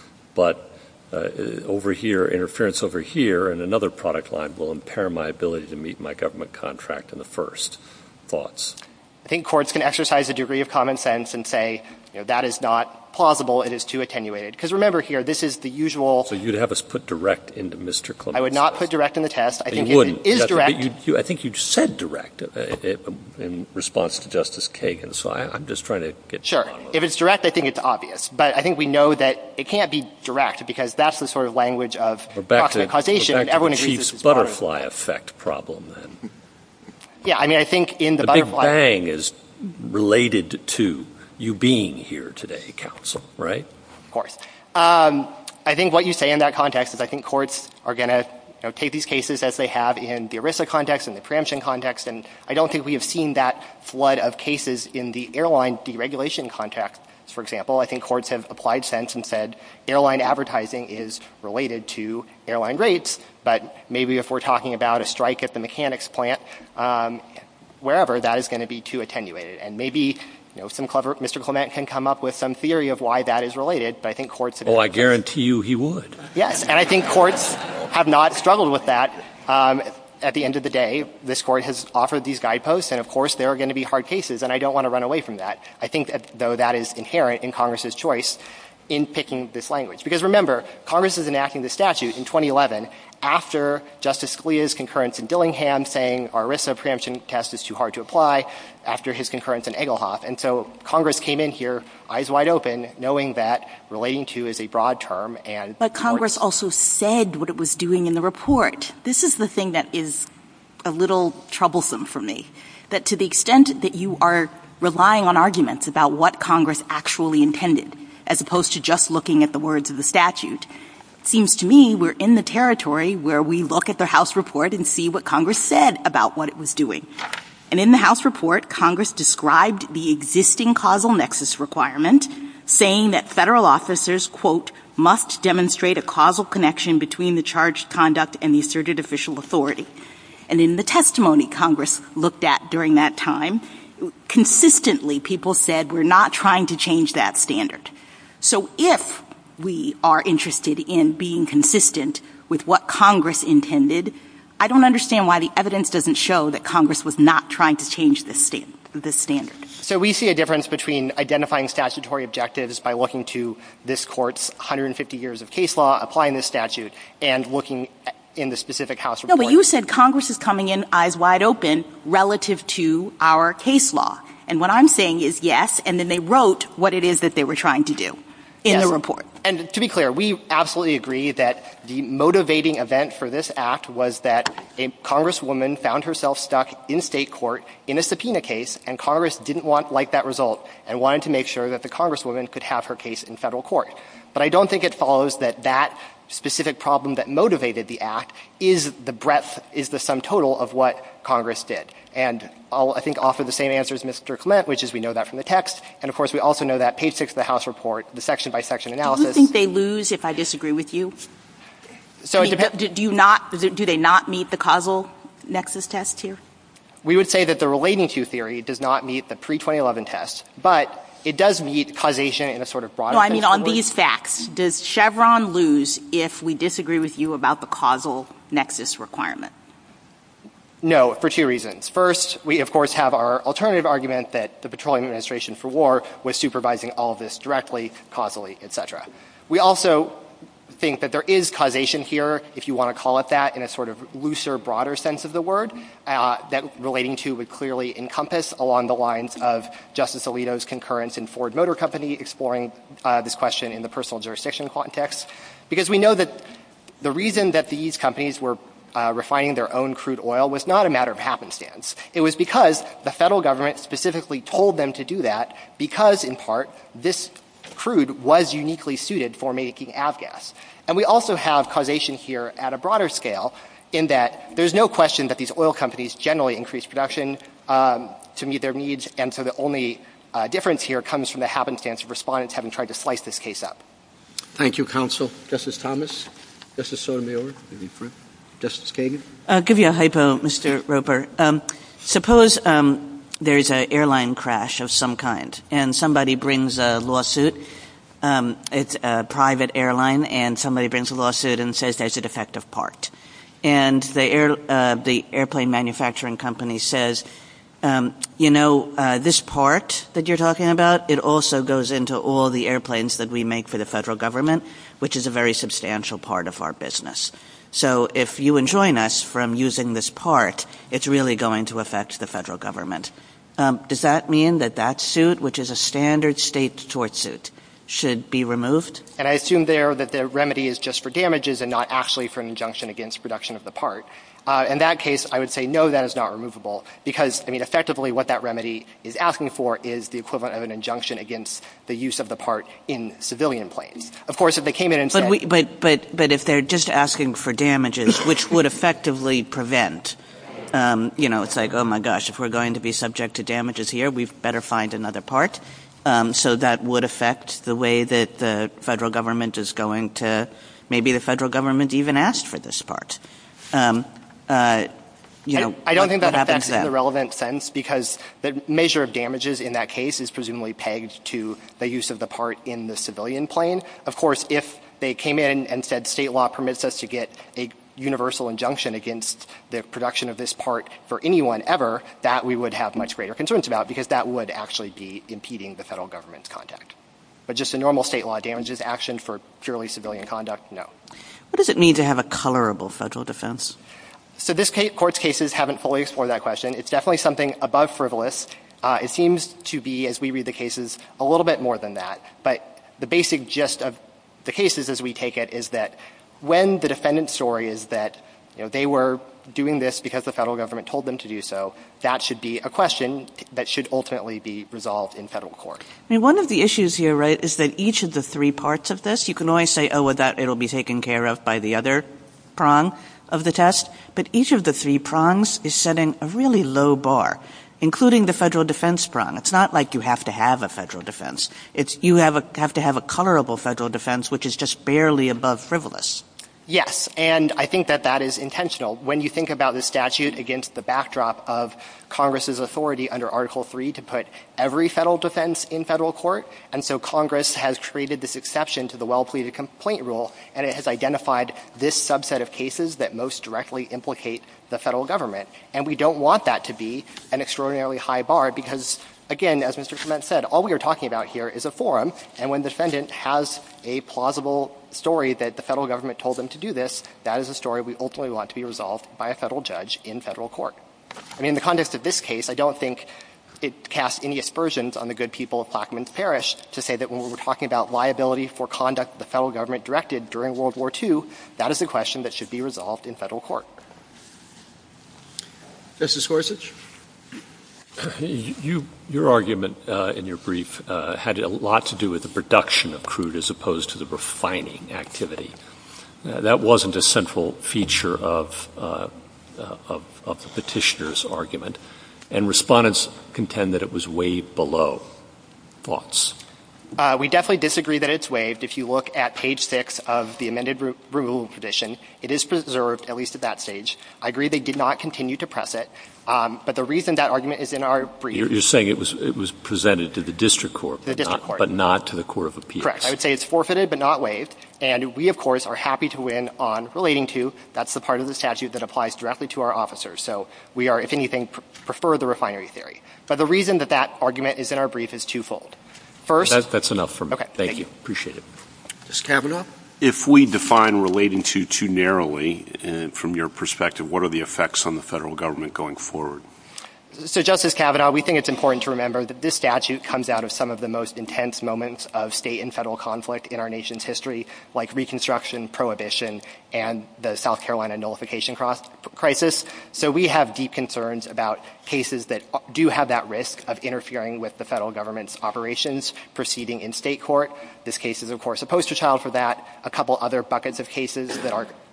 but uh, over here, interference over here in another product line will impair my ability to meet my government contract in the first. Thoughts? I think courts can exercise a degree of common sense and say, you know, that is not plausible, it is too attenuated. Because remember here, this is the usual... So you'd have us put direct into Mister Clement's I would not test. put direct in the test. I you think wouldn't. it is you direct. To, you, you, I think you said direct uh, in response to Justice Kagan. So I, I'm just trying to get... Sure. If it's direct, I think it's obvious. But I think we know that it can't be direct because that's the sort of language of proximate causation. We're back and to everyone the agrees Chief's this is butterfly effect problem then. Yeah, I mean, I think in the, the butterfly... Big Bang is related to you being here today, counsel, right? Of course. Um, I think what you say in that context is I think courts are going to you know, take these cases as they have in the ERISA context and the preemption context, and I don't think we have seen that flood of cases in the airline deregulation context. For example, I think courts have applied sense and said airline advertising is related to airline rates, but maybe if we're talking about a strike at the mechanics plant, um, wherever, that is going to be too attenuated. And maybe, you know, some clever Mister Clement can come up with some theory of why that is related, but I think courts have... Oh, I guarantee you he would. Yes, and I think courts have not struggled with that. Um, at the end of the day, this court has offered these guideposts, and of course there are going to be hard cases, and I don't want to run away from that. I think that, though, that is inherent in Congress's choice in picking this language. Because remember, Congress is enacting the statute in twenty eleven after Justice Scalia's concurrence in Dillingham saying our ERISA preemption test is too hard to apply, after his concurrence in Egelhoff. And so Congress came in here eyes wide open, knowing that relating to is a broad term. And But Congress also said what it was doing in the report. This is the thing that is a little troublesome for me, that to the extent that you are relying on arguments about what Congress actually intended, as opposed to just looking at the words of the statute, it seems to me we're in the territory where we look at the House report and see what Congress said about what it was doing. And in the House report, Congress described the existing causal nexus requirement, saying that federal officers, quote, must demonstrate a causal connection between the charged conduct and the asserted official authority. And in the testimony Congress looked at during that time, consistently people said we're not trying to change that standard. So if we are interested in being consistent with what Congress intended, I don't understand why the evidence doesn't show that Congress was not trying to change this, stand, this standard. So we see a difference between identifying statutory objectives by looking to this Court's one hundred fifty years of case law, applying this statute, and looking in the specific House report. No, but you said Congress is coming in eyes wide open relative to our case law. And what I'm saying is yes, and then they wrote what it is that they were trying to do in yes. the report. And to be clear, we absolutely agree that the motivating event for this act was that a congresswoman found herself stuck in state court in a subpoena case, and Congress didn't want like that result and wanted to make sure that the congresswoman could have her case in federal court. But I don't think it follows that that specific problem that motivated the act is the breadth, is the sum total of what Congress did. And I'll, I think, offer the same answer as Mister Clement, which is we know that from the text. And, of course, we also know that page six of the House report, the section-by-section analysis. Do you think they lose if I disagree with you? So I mean, it depends. Do, do you not, do they not meet the causal nexus test here? We would say that the relating to theory does not meet the pre twenty eleven test, but it does meet causation in a sort of broader No, I mean on the these facts. Does Chevron lose if we disagree with you about the causal nexus requirement? No, for two reasons. First, we, of course, have our alternative argument that the Petroleum Administration for War was supervising all of this directly, causally, et cetera. We also think that there is causation here, if you want to call it that, in a sort of looser, broader sense of the word, uh, that relating to would clearly encompass along the lines of Justice Alito's concurrence in Ford Motor Company exploring uh, this question in the personal jurisdiction context. Because we know that the reason that these companies were Uh, refining their own crude oil was not a matter of happenstance. It was because the federal government specifically told them to do that because, in part, this crude was uniquely suited for making avgas. And we also have causation here at a broader scale in that there's no question that these oil companies generally increase production um, to meet their needs, and so the only uh, difference here comes from the happenstance of respondents having tried to slice this case up. Thank you, counsel. Justice Thomas? Justice Sotomayor? Justice Kagan? I'll give you a hypo, Mister Roper. Um, suppose um, there's an airline crash of some kind, and somebody brings a lawsuit. Um, it's a private airline, and somebody brings a lawsuit and says there's a defective part. And the air, uh, the airplane manufacturing company says, um, you know, uh, this part that you're talking about, it also goes into all the airplanes that we make for the federal government, which is a very substantial part of our business. So if you enjoin us from using this part, it's really going to affect the federal government. Um, does that mean that that suit, which is a standard state tort suit, should be removed? And I assume there that the remedy is just for damages and not actually for an injunction against production of the part. Uh, in that case, I would say no, that is not removable because, I mean, effectively what that remedy is asking for is the equivalent of an injunction against the use of the part in civilian planes. Of course, if they came in and but said— we, but, but, but if they're just asking for damages, which would effectively prevent, um, you know, it's like, oh, my gosh, if we're going to be subject to damages here, we've better find another part. Um, so that would affect the way that the federal government is going to – maybe the federal government even asked for this part. Um, uh, you know, I, I don't what, think that affects it in the relevant sense because the measure of damages in that case is presumably pegged to the use of the part in the civilian plane. Of course, if they came in and said state law permits us to get a universal injunction against the production of this part for anyone ever, that we would have much greater concerns about because that would actually be impeding the federal government's conduct. But just a normal state law damages action for purely civilian conduct, no. What does it mean to have a colorable federal defense? So this case, court's cases haven't fully explored that question. It's definitely something above frivolous. Uh, it seems to be, as we read the cases, a little bit more than that. But the basic gist of the cases as we take it is that when the defendant's story is that, you know, they were doing this because the federal government told them to do so, that should be a question that should ultimately be resolved in federal court. I mean, one of the issues here, right, is that each of the three parts of this, you can always say, oh, well, that it'll be taken care of by the other prong of the test, but each of the three prongs is setting a really low bar, including the federal defense prong. It's not like you have to have a federal defense. It's you have a, have to have a colorable federal defense, which is just barely above frivolous. Yes, and I think that that is intentional. When you think about this statute against the backdrop of Congress's authority under Article three to put every federal defense in federal court, and so Congress has created this exception to the well-pleaded complaint rule, and it has identified this subset of cases that most directly implicate the federal government. And we don't want that to be an extraordinarily high bar because, again, as Mister Clement said, all we are talking about here is a forum, and when the defendant has a plausible story that the federal government told them to do this, that is a story we ultimately want to be resolved by a federal judge in federal court. I mean, in the context of this case, I don't think it casts any aspersions on the good people of Plaquemines Parish to say that when we're talking about liability for conduct the federal government directed during World War Two, that is a question that should be resolved in federal court. Justice Gorsuch? You, your argument uh, in your brief uh, had a lot to do with the production of crude as opposed to the refining activity. Uh, that wasn't a central feature of, uh, uh, of, of the petitioner's argument, and respondents contend that it was way below. Thoughts? Uh, we definitely disagree that it's waived. If you look at page six of the amended re- removal petition, it is preserved, at least at that stage. I agree they did not continue to press it. Um, but the reason that argument is in our brief. You're, you're saying it was it was presented to the district court, the but, district not, court. but not to the Court of Appeals. Correct. I would say it's forfeited but not waived. And we, of course, are happy to win on relating to. That's the part of the statute that applies directly to our officers. So we are, if anything, pr- prefer the refinery theory. But the reason that that argument is in our brief is twofold. First. That, that's enough for me. Okay. Thank, Thank you. you. Appreciate it. Justice Kavanaugh? If we define relating to too narrowly, uh, from your perspective, what are the effects on the federal government going forward? So, Justice Kavanaugh, we think it's important to remember that this statute comes out of some of the most intense moments of state and federal conflict in our nation's history, like Reconstruction, Prohibition, and the South Carolina nullification cross- crisis. So we have deep concerns about cases that do have that risk of interfering with the federal government's operations proceeding in state court. This case is, of course, a poster child for that. A couple other buckets of cases that are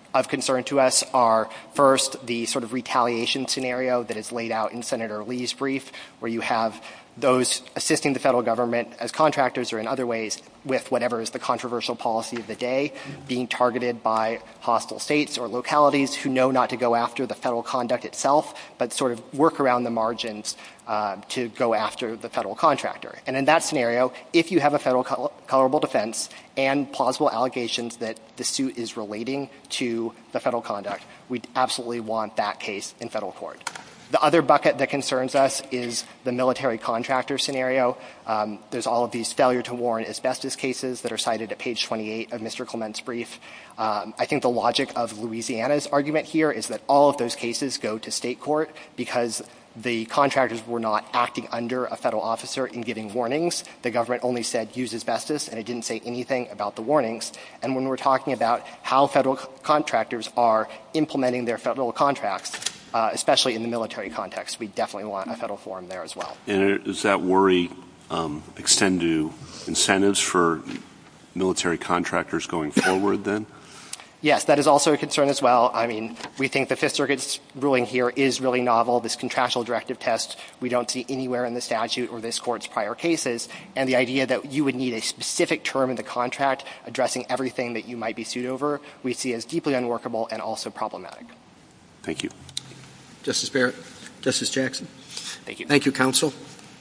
of concern to us are, first, the sort of retaliation scenario that is laid out in Senator Lee's brief, where you have those assisting the federal government as contractors or in other ways with whatever is the controversial policy of the day being targeted by hostile states or localities who know not to go after the federal conduct itself, but sort of work around the margins uh, to go after the federal contractor. And in that scenario, if you have a federal col- colorable defense and plausible allegations that the suit is relating to the federal conduct, we absolutely want that case in federal court. The other bucket that concerns us is the military contractor scenario. Um, there's all of these failure to warn asbestos cases that are cited at page twenty-eight of Mister Clement's brief. Um, I think the logic of Louisiana's argument here is that all of those cases go to state court because the contractors were not acting under a federal officer in giving warnings. The government only said use asbestos, and it didn't say anything about the warnings. And when we're talking about how federal co- contractors are implementing their federal contracts, Uh, especially in the military context, we definitely want a federal forum there as well. And does that worry um, extend to incentives for military contractors going forward then? Yes, that is also a concern as well. I mean, we think the Fifth Circuit's ruling here is really novel. This contractual directive test we don't see anywhere in the statute or this Court's prior cases. And the idea that you would need a specific term in the contract addressing everything that you might be sued over, we see as deeply unworkable and also problematic. Thank you. Justice Barrett. Justice Jackson. Thank you. Thank you, counsel.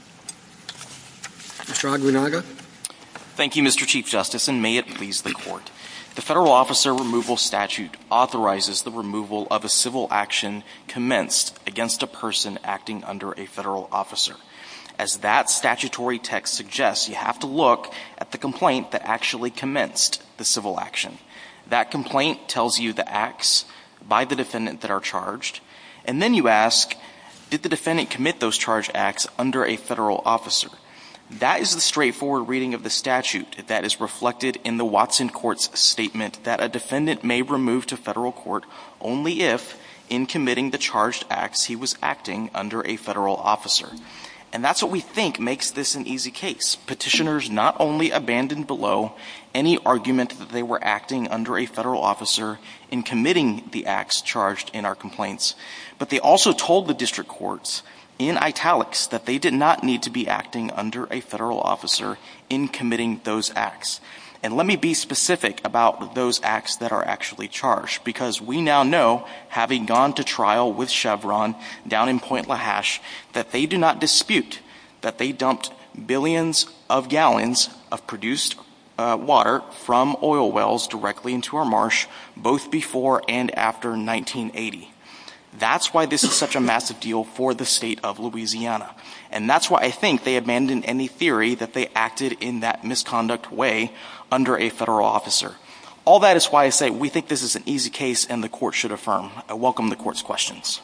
Mister Aguinaga. Thank you, Mister Chief Justice, and may it please the Court. The Federal Officer Removal Statute authorizes the removal of a civil action commenced against a person acting under a federal officer. As that statutory text suggests, you have to look at the complaint that actually commenced the civil action. That complaint tells you the acts by the defendant that are charged. And then you ask, did the defendant commit those charged acts under a federal officer? That is the straightforward reading of the statute that is reflected in the Watson Court's statement that a defendant may remove to federal court only if, in committing the charged acts, he was acting under a federal officer. And that's what we think makes this an easy case. Petitioners not only abandoned below any argument that they were acting under a federal officer in committing the acts charged in our complaints, but they also told the district courts in italics that they did not need to be acting under a federal officer in committing those acts. And let me be specific about those acts that are actually charged, because we now know, having gone to trial with Chevron down in Point Lahash, that they do not dispute that they dumped billions of gallons of produced uh, water from oil wells directly into our marsh, both before and after nineteen eighty. That's why this is such a massive deal for the state of Louisiana. And that's why I think they abandoned any theory that they acted in that misconduct way under a federal officer. All that is why I say we think this is an easy case and the court should affirm. I welcome the court's questions.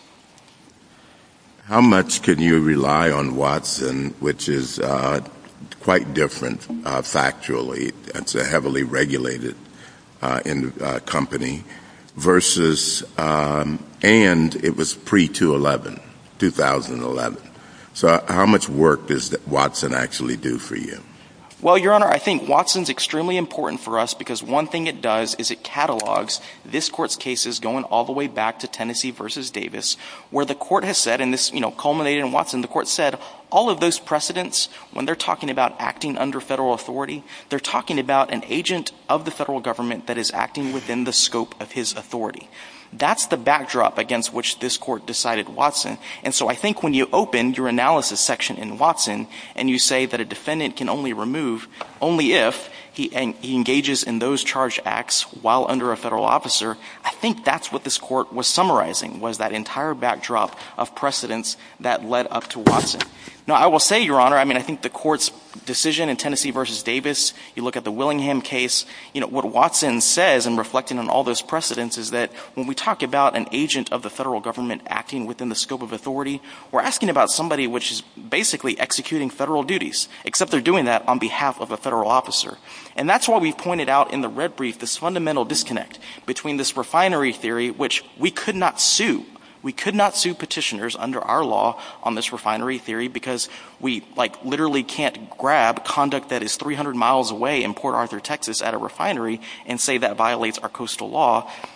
How much can you rely on Watson, which is uh, quite different uh, factually? It's a heavily regulated uh, in, uh, company versus um, and it was pre two eleven, two thousand eleven. So how much work does Watson actually do for you? Well, Your Honor, I think Watson's extremely important for us because one thing it does is it catalogs this court's cases going all the way back to Tennessee versus Davis, where the court has said, and this, you know, culminated in Watson, the court said all of those precedents, when they're talking about acting under federal authority, they're talking about an agent of the federal government that is acting within the scope of his authority. That's the backdrop against which this court decided Watson. And so I think when you open your analysis section in Watson and you say that a defendant can only remove only if he, he engages in those charged acts while under a federal officer, I think that's what this court was summarizing, was that entire backdrop of precedents that led up to Watson. Now, I will say, Your Honor, I mean, I think the court's decision in Tennessee versus Davis, you look at the Willingham case, you know, what Watson says and reflecting on all those precedents is that when we talk about an agent of the federal government acting within the scope of authority, we're asking about somebody which is basically executing federal duties, except they're doing that on behalf of a federal officer. And that's why we've pointed out in the red brief this fundamental disconnect between this refinery theory, which we could not sue. We could not sue petitioners under our law on this refinery theory because we, like, literally can't grab conduct that is three hundred miles away in Port Arthur, Texas at a refinery and say that violates our coastal law.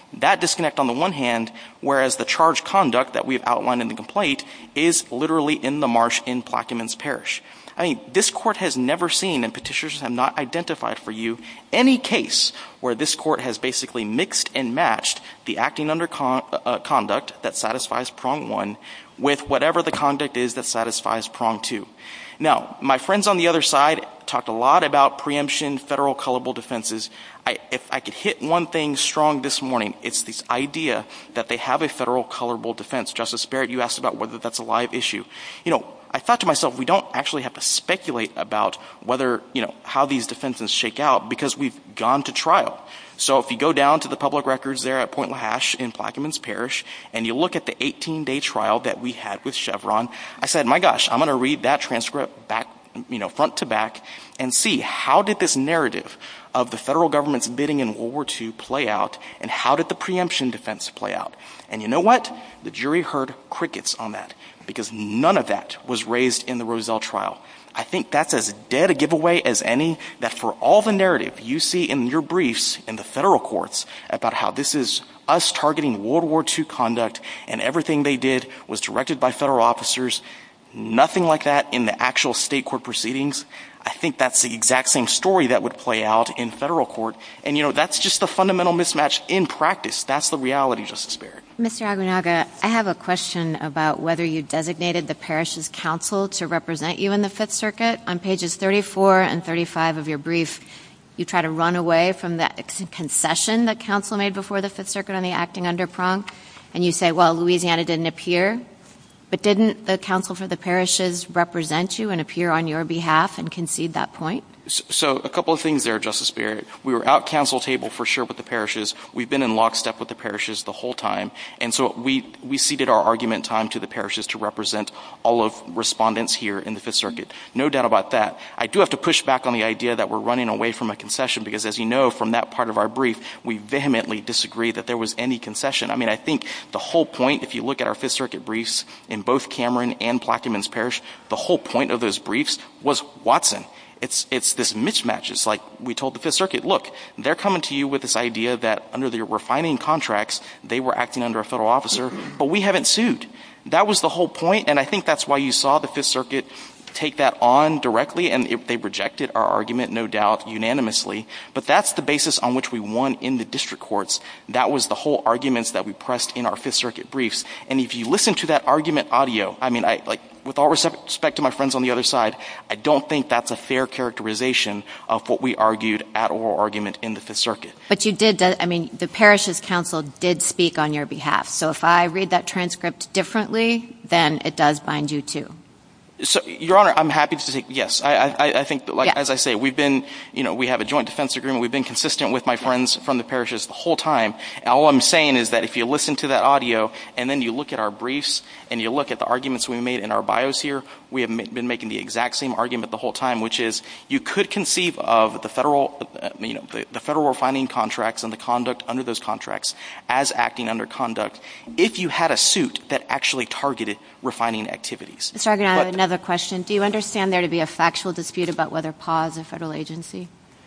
That disconnect on the one hand, whereas the charged conduct that we've outlined in the complaint is literally in the marsh in Plaquemines Parish. I mean, this court has never seen, and petitioners have not identified for you, any case where this court has basically mixed and matched the acting under con- uh, conduct that satisfies prong one with whatever the conduct is that satisfies prong two. Now, my friends on the other side talked a lot about preemption, federal colorable defenses. I, if I could hit one thing strong this morning, it's this idea that they have a federal colorable defense. Justice Barrett, you asked about whether that's a live issue. You know, I thought to myself, we don't actually have to speculate about whether, you know, how these defenses shake out because we've gone to trial. So if you go down to the public records there at Point Lahash in Plaquemines Parish and you look at the eighteen-day trial that we had with Chevron, I said, my gosh, I'm going to read that transcript back, you know, front to back and see how did this narrative of the federal government's bidding in World War Two play out and how did the preemption defense play out? And you know what? The jury heard crickets on that because none of that was raised in the Rozelle trial. I think that's as dead a giveaway as any that for all the narrative you see in your briefs in the federal courts about how this is us targeting World War Two conduct and everything they did was directed by federal officers, nothing like that in the actual state court proceedings. I think that's the exact same story that would play out in federal court. And, you know, that's just the fundamental mismatch in practice. That's the reality, Justice Barrett. Mister Aguinaga, I have a question about whether you designated the parish's counsel to represent you in the Fifth Circuit. On pages thirty-four and thirty-five of your brief, you try to run away from that concession that counsel made before the Fifth Circuit on the acting under prong. And you say, well, Louisiana didn't appear. But didn't the counsel for the parishes represent you and appear on your behalf and concede that point? So, so a couple of things there, Justice Barrett. We were out counsel table for sure with the parishes. We've been in lockstep with the parishes the whole time. And so we, we ceded our argument time to the parishes to represent all of respondents here in the Fifth Circuit. No doubt about that. I do have to push back on the idea that we're running away from a concession because, as you know, from that part of our brief, we vehemently disagree that there was any concession. I mean, I think the whole point, if you look at our Fifth Circuit briefs in both Cameron and Plaquemines Parish, the whole point of those briefs was Watson. It's it's this mismatch. It's like we told the Fifth Circuit, look, they're coming to you with this idea that under the refining contracts, they were acting under a federal officer, but we haven't sued. That was the whole point, and I think that's why you saw the Fifth Circuit take that on directly, and it, they rejected our argument, no doubt, unanimously. But that's the basis on which we won in the district courts. That was the whole arguments that we pressed in our Fifth Circuit briefs. And if you listen to that argument audio, I mean, I like, with all respect to my friends on the other side, I don't think that's a fair characterization of what we argued at oral argument in the Fifth Circuit. But you did, I mean, the parish's counsel did speak on your behalf. So if I read that transcript differently, then it does bind you too. So, Your Honor, I'm happy to take, yes. I, I, I think, that, like, yeah. as I say, we've been, you know, we have a joint defense agreement. We've been consistent with my friends from the parishes the whole time. And all I'm saying is that if you listen to that audio and then you look at our briefs and you look at the arguments we made in our bios here, we have ma- been making the exact same argument the whole time, which is you could conceive of the federal, uh, you know, the, the federal refining contracts and the conduct under those contracts as acting under conduct if you had a suit that actually targeted refining activities. Mister Argan, I have another question. Do you understand there to be a factual dispute about whether P A W is a federal agency?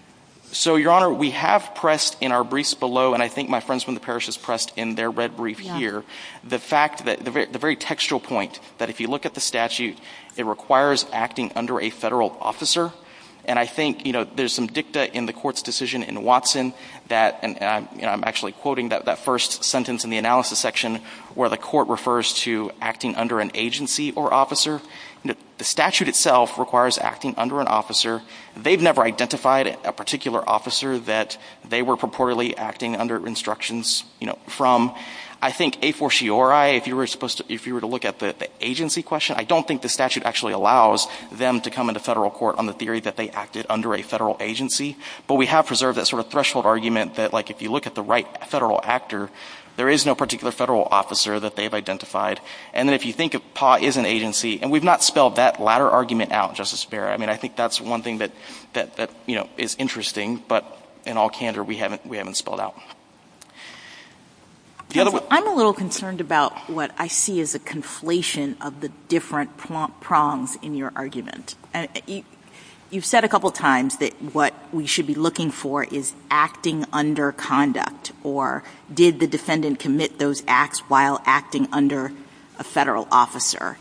So, Your Honor, we have pressed in our briefs below, and I think my friends from the parishes pressed in their red brief yeah. here, the fact that the very, the very textual point that if you look at the statute, it requires acting under a federal officer. And I think, you know, there's some dicta in the court's decision in Watson that, and, and I'm, you know, I'm actually quoting that, that first sentence in the analysis section where the court refers to acting under an agency or officer. You know, the statute itself requires acting under an officer. They've never identified a particular officer that they were purportedly acting under instructions, you know, from. I think a fortiori, if you were supposed to, if you were to look at the, the agency question, I don't think the statute actually allows them to come into federal court on the theory that they acted under a federal agency. But we have preserved that sort of threshold argument that, like, if you look at the right federal actor, there is no particular federal officer that they've identified. And then if you think of P A W is an agency, and we've not spelled that latter argument out, Justice Barrett. I mean, I think that's one thing that, that, that, you know, is interesting, but in all candor, we haven't, we haven't spelled out. The Counsel, other I'm a little concerned about what I see as a conflation of the different prongs in your argument. And you, you've said a couple times that what we should be looking for is acting under conduct, or did the defendant commit those acts while acting under a federal officer?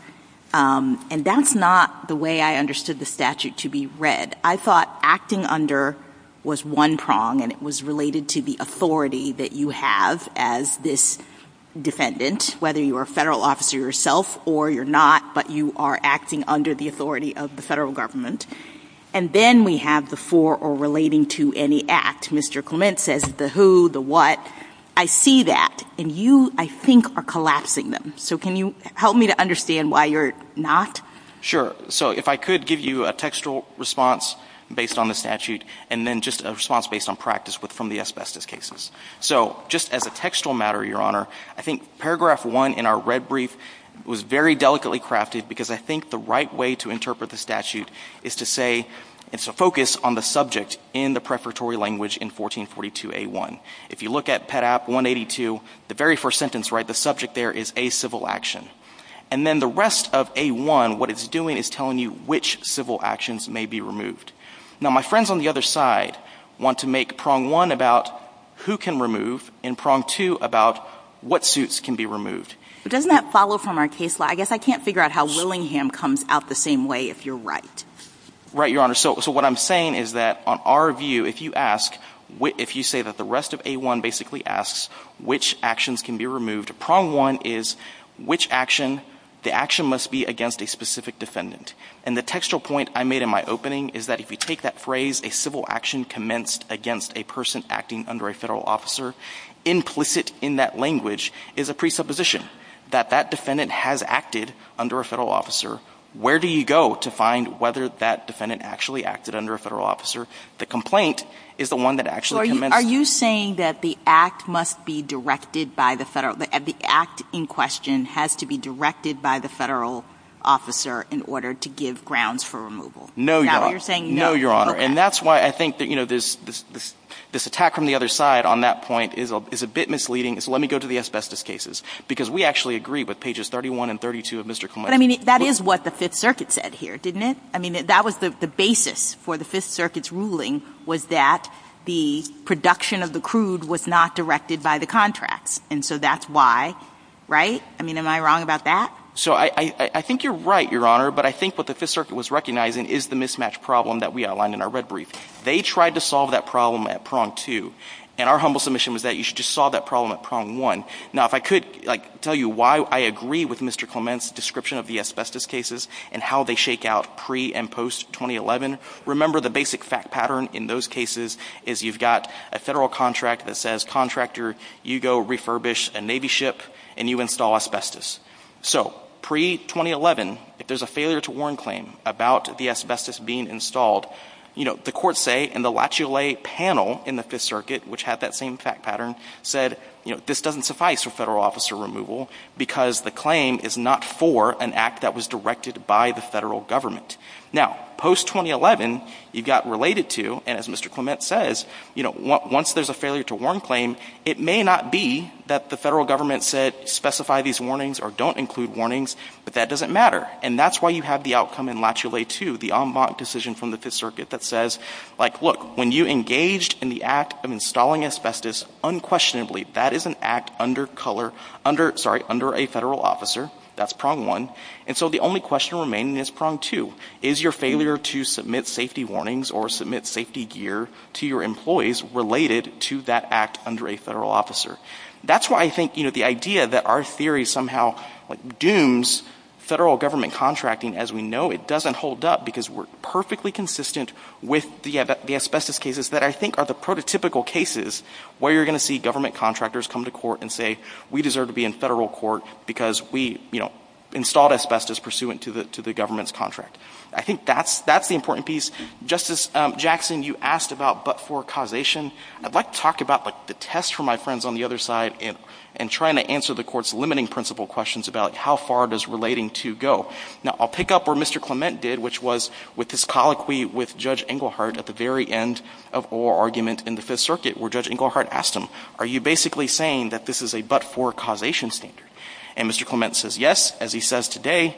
Um, and that's not the way I understood the statute to be read. I thought acting under was one prong, and it was related to the authority that you have as this defendant, whether you're a federal officer yourself or you're not, but you are acting under the authority of the federal government. And then we have the for or relating to any act. Mister Clement says the who, the what. I see that, and you, I think, are collapsing them. So can you help me to understand why you're not? Sure. So if I could give you a textual response based on the statute, and then just a response based on practice with from the asbestos cases. So just as a textual matter, Your Honor, I think paragraph one in our red brief was very delicately crafted, because I think the right way to interpret the statute is to say it's a focus on the subject in the prefatory language in fourteen forty-two A one. If you look at P E D A P one eighty-two, the very first sentence, right, the subject there is a civil action. And then the rest of A one, what it's doing is telling you which civil actions may be removed. Now, my friends on the other side want to make prong one about who can remove and prong two about what suits can be removed. But doesn't that follow from our case law? I guess I can't figure out how Willingham comes out the same way if you're right. Right, Your Honor. So, so what I'm saying is that on our view, if you ask, if you say that the rest of A one basically asks which actions can be removed, prong one is which action, the action must be against a specific defendant. And the textual point I made in my opening is that if you take that phrase, a civil action commenced against a person acting under a federal officer, implicit in that language is a presupposition that that defendant has acted under a federal officer. Where do you go to find whether that defendant actually acted under a federal officer? The complaint is the one that actually so are commenced. You, are you saying that the act must be directed by the federal, the, the act in question has to be directed by the federal officer in order to give grounds for removal? No, is that Your what Honor. You're saying? No, no Your Honor. okay. And that's why I think that, you know, this, this, this, this attack from the other side on that point is a, is a bit misleading. So let me go to the asbestos cases, because we actually agree with pages thirty-one and thirty-two of Mister Clement. But I mean, that is what the Fifth Circuit said here, didn't it? I mean, that was the, the basis for the Fifth Circuit's ruling, was that the production of the crude was not directed by the contracts. And so that's why, right? I mean, am I wrong about that? So I, I, I think you're right, Your Honor, but I think what the Fifth Circuit was recognizing is the mismatch problem that we outlined in our red brief. They tried to solve that problem at prong two, and our humble submission was that you should just solve that problem at prong one. Now, if I could, like, tell you why I agree with Mister Clement's description of the asbestos cases and how they shake out pre- and post-twenty eleven, remember the basic fact pattern in those cases is you've got a federal contract that says, contractor, you go refurbish a Navy ship and you install asbestos. So pre-twenty eleven, if there's a failure to warn claim about the asbestos being installed, you know, the courts say, and the Lachelet panel in the Fifth Circuit, which had that same fact pattern, said, you know, this doesn't suffice for federal officer removal because the claim is not for an act that was directed by the federal government. Now, post-twenty eleven, you've got related to, and as Mister Clement says, you know, once there's a failure to warn claim, it may not be that the federal government said specify these warnings or don't include warnings, but that doesn't matter. And that's why you have the outcome in Lachelet two, the en banc decision from the Fifth Circuit that says, like, look, when you engaged in the act of installing asbestos, unquestionably, that is an act under color, under, sorry, under a federal officer. That's prong one. And so the only question remaining is prong two. Is your failure to submit safety warnings or submit safety gear to your employees related to that act under a federal officer? That's why I think, you know, the idea that our theory somehow, like, dooms federal government contracting as we know it doesn't hold up, because we're perfectly consistent with the, the asbestos cases that I think are the prototypical cases where you're going to see government contractors come to court and say, we deserve to be in federal court because we, you know, installed asbestos pursuant to the, to the government's contract. I think that's, that's the important piece. Justice um, Jackson, you asked about but-for causation. I'd like to talk about, like, the test for my friends on the other side and, and trying to answer the court's limiting principle questions about, like, how far does relating to go. Now, I'll pick up where Mister Clement did, which was with his colloquy with Judge Engelhardt at the very end of oral argument in the Fifth Circuit, where Judge Engelhardt asked him, are you basically saying that this is a but-for causation standard? And Mister Clement says yes, as he says today.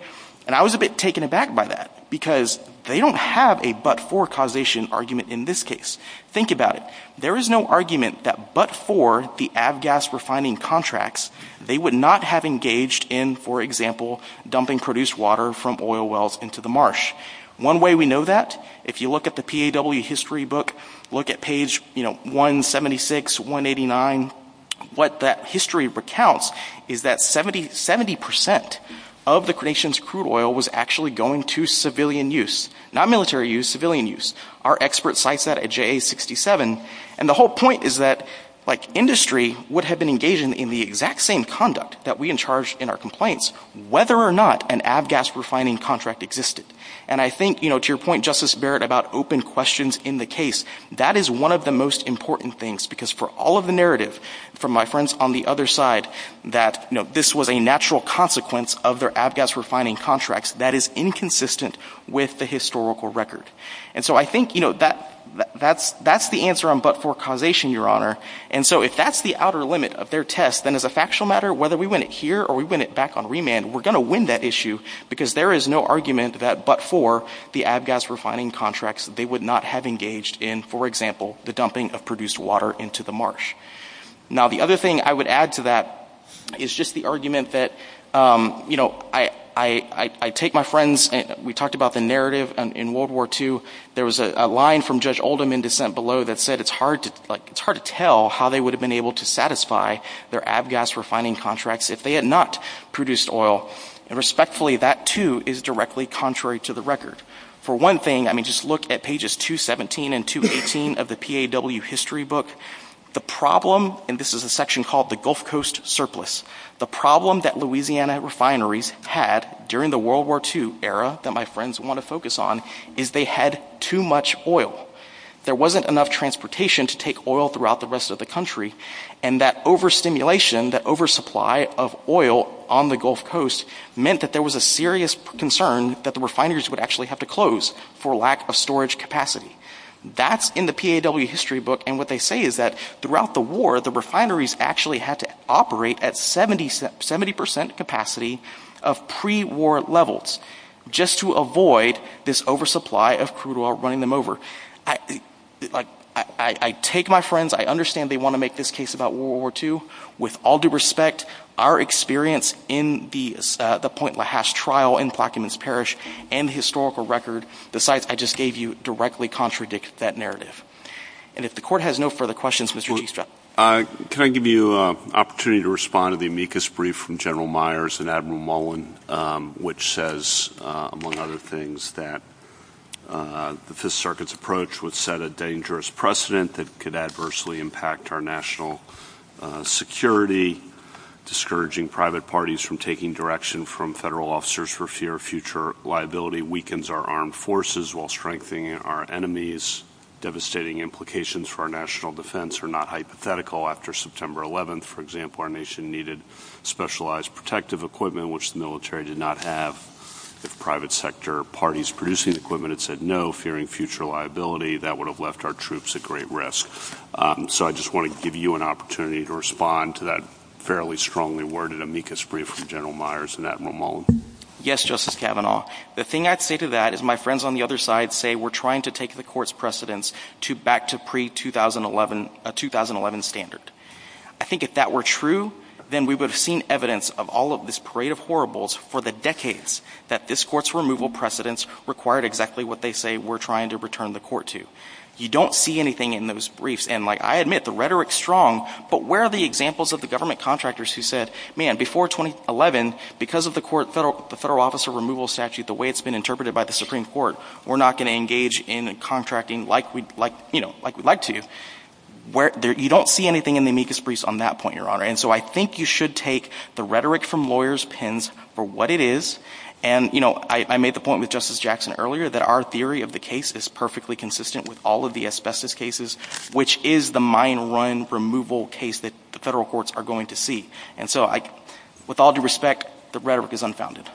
And I was a bit taken aback by that because they don't have a but-for causation argument in this case. Think about it. There is no argument that but for the avgas refining contracts, they would not have engaged in, for example, dumping produced water from oil wells into the marsh. One way we know that, if you look at the P A W history book, look at page, you know, one seventy-six, one eighty-nine, what that history recounts is that seventy percent of the nation's crude oil was actually going to civilian use, not military use, civilian use. Our expert cites that at J A sixty-seven. And the whole point is that, like, industry would have been engaged in, in the exact same conduct that we in charge in our complaints, whether or not an avgas refining contract existed. And I think, you know, to your point, Justice Barrett, about open questions in the case, that is one of the most important things, because for all of the narrative from my friends on the other side that, you know, this was a natural consequence of their avgas refining contracts, that is inconsistent with the historical record. And so I think, you know, that That's that's the answer on but-for causation, Your Honor. And so if that's the outer limit of their test, then as a factual matter, whether we win it here or we win it back on remand, we're going to win that issue because there is no argument that but for the avgas refining contracts, they would not have engaged in, for example, the dumping of produced water into the marsh. Now, the other thing I would add to that is just the argument that, um, you know, I – I, I, I take my friends, we talked about the narrative in, in World War Two. There was a, a line from Judge Oldham in dissent below that said it's hard to, like, it's hard to tell how they would have been able to satisfy their avgas refining contracts if they had not produced oil. And respectfully, that too is directly contrary to the record. For one thing, I mean, just look at pages two seventeen and two eighteen of the P A W history book. The problem, and this is a section called the Gulf Coast Surplus, the problem that Louisiana refineries had during the World War Two era that my friends want to focus on is they had too much oil. There wasn't enough transportation to take oil throughout the rest of the country, and that overstimulation, that oversupply of oil on the Gulf Coast meant that there was a serious concern that the refineries would actually have to close for lack of storage capacity. That's in the P A W history book, and what they say is that throughout the war, the refineries actually had to operate at seventy percent capacity of pre-war levels just to avoid this oversupply of crude oil running them over. I, like, I, I, I take my friends, I understand they want to make this case about World War Two. With all due respect, our experience in the uh, the Point Lahash trial in Plaquemines Parish and the historical record, the sites I just gave you directly contradict that narrative. And if the Court has no further questions, Mister Chief Justice. Uh, can I give you an uh, opportunity to respond to the amicus brief from General Myers and Admiral Mullen, um, which says, uh, among other things, that uh, the Fifth Circuit's approach would set a dangerous precedent that could adversely impact our national uh, security, discouraging private parties from taking direction from federal officers for fear of future liability, weakens our armed forces while strengthening our enemies. Devastating implications for our national defense are not hypothetical. After September eleventh, for example, our nation needed specialized protective equipment, which the military did not have. If private sector parties producing the equipment had said no, fearing future liability, that would have left our troops at great risk. Um, so I just want to give you an opportunity to respond to that fairly strongly worded amicus brief from General Myers and Admiral Mullen. Yes, Justice Kavanaugh. The thing I'd say to that is my friends on the other side say we're trying to take the Court's precedents to back to pre-two thousand eleven, a two thousand eleven standard. I think if that were true, then we would have seen evidence of all of this parade of horribles for the decades that this Court's removal precedents required exactly what they say we're trying to return the Court to. You don't see anything in those briefs. And, like, I admit, the rhetoric's strong, but where are the examples of the government contractors who said, man, before twenty eleven, because of the court, federal, the federal officer removal statute, the way it's been interpreted by the Supreme Court, we're not going to engage in contracting like we like, you know, like we'd like to. Where there, you don't see anything in the amicus briefs on that point, Your Honor. And so I think you should take the rhetoric from lawyers' pens for what it is. And, you know, I, I made the point with Justice Jackson earlier that our theory of the case is perfectly consistent with all of the asbestos cases, which is the mine run removal case that the federal courts are going to see. And so, I, with all due respect, the rhetoric is unfounded.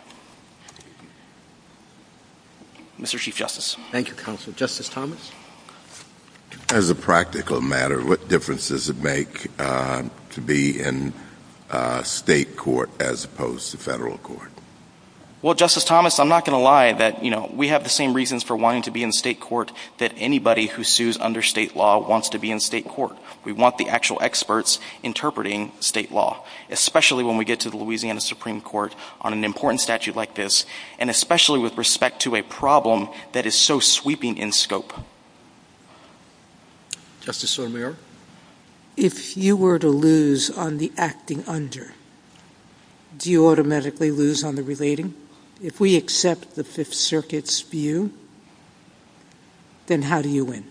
Mister Chief Justice. Thank you, Counsel. Justice Thomas? As a practical matter, what difference does it make uh, to be in uh, state court as opposed to federal court? Well, Justice Thomas, I'm not going to lie that, you know, we have the same reasons for wanting to be in state court that anybody who sues under state law wants to be in state court. We want the actual experts interpreting state law, especially when we get to the Louisiana Supreme Court on an important statute like this, and especially with respect to a problem that is so sweeping in scope. Justice Sotomayor? If you were to lose on the acting under, do you automatically lose on the relating? If we accept the Fifth Circuit's view, then how do you win?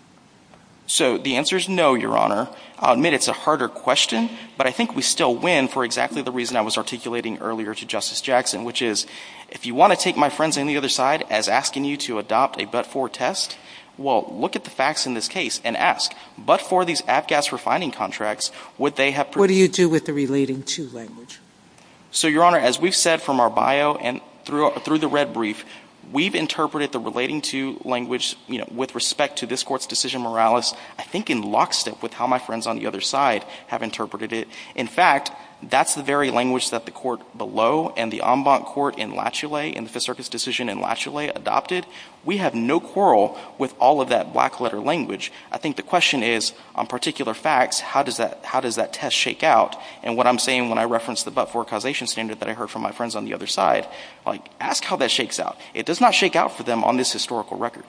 So the answer is no, Your Honor. I'll admit it's a harder question, but I think we still win for exactly the reason I was articulating earlier to Justice Jackson, which is if you want to take my friends on the other side as asking you to adopt a but-for test, well, look at the facts in this case and ask, but for these avgas refining contracts, would they have... What do you do with the relating to language? So, Your Honor, as we've said from our bio and through through the red brief, we've interpreted the relating to language, you know, with respect to this Court's decision Morales, I think in lockstep with how my friends on the other side have interpreted it. In fact, that's the very language that the court below and the en banc court in Latchley, in the Fifth Circuit's decision in Latchley, adopted. We have no quarrel with all of that black letter language. I think the question is, on particular facts, how does that how does that test shake out? And what I'm saying when I reference the but-for causation standard that I heard from my friends on the other side, like, ask how that shakes out. It does not shake out for them on this historical record.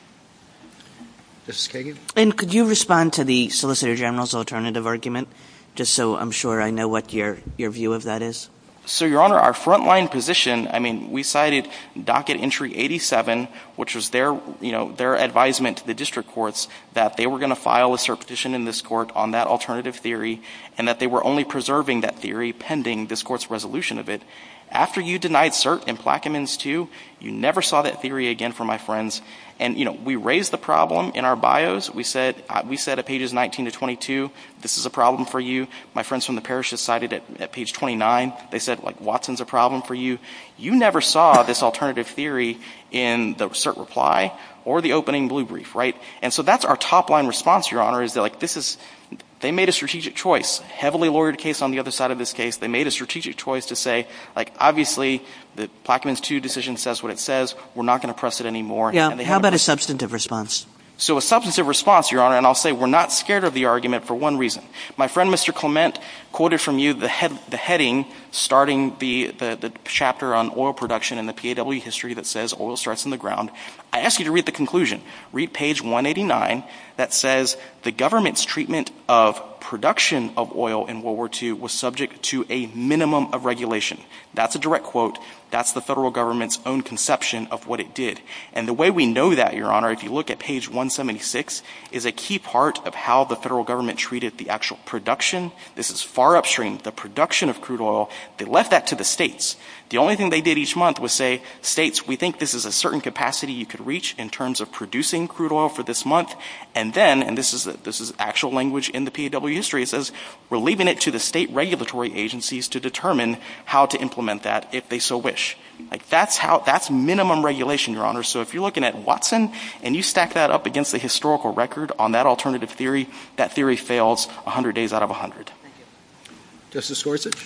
Justice Kagan? And could you respond to the Solicitor General's alternative argument, just so I'm sure I know what your, your view of that is? So, Your Honor, our frontline position, I mean, we cited docket entry eighty-seven, which was their, you know, their advisement to the district courts that they were going to file a cert petition in this court on that alternative theory and that they were only preserving that theory pending this court's resolution of it. After you denied cert in Plaquemines two, you never saw that theory again from my friends. And, you know, we raised the problem in our bios. We said, uh, we said at pages nineteen to twenty-two, this is a problem for you. My friends from the parishes cited it at page twenty-nine. They said, like, Watson's a problem for you. You never saw this alternative theory in the cert reply or the opening blue brief, right? And so that's our top line response, Your Honor, is that, like, this is, they made a strategic choice, heavily lawyered case on the other side of this case. They made a strategic choice to say, like, obviously the Plaquemines two decision says what it says. We're not going to press it anymore. Yeah. And they How about a pressed- substantive response? So a substantive response, Your Honor, and I'll say we're not scared of the argument for one reason. My friend Mister Clement quoted from you the, head, the heading starting the, the, the chapter on oil production in the P A W history that says oil starts in the ground. I ask you to read the conclusion. Read page one eighty-nine that says the government's treatment of production of oil in World War Two was subject to a minimum of regulation. That's a direct quote. That's the federal government's own conception of what it did. And the way we know that, Your Honor, if you look at page one seventy-six, is a key part of how the federal government treated the actual production. This is far upstream, the production of crude oil. They left that to the states. The only thing they did each month was say, states, we think this is a certain capacity you could reach in terms of producing crude oil for this month. And then, and this is, a, this is actual language in the P A W history, it says we're leaving it to the state regulatory agencies to determine how to implement that if they so wish. Like, that's how, that's minimum regulation, Your Honor. So if you're looking at Watson and you stack that up against the historical record on that alternative theory, that theory fails one hundred days out of one hundred. Thank you. Justice Gorsuch?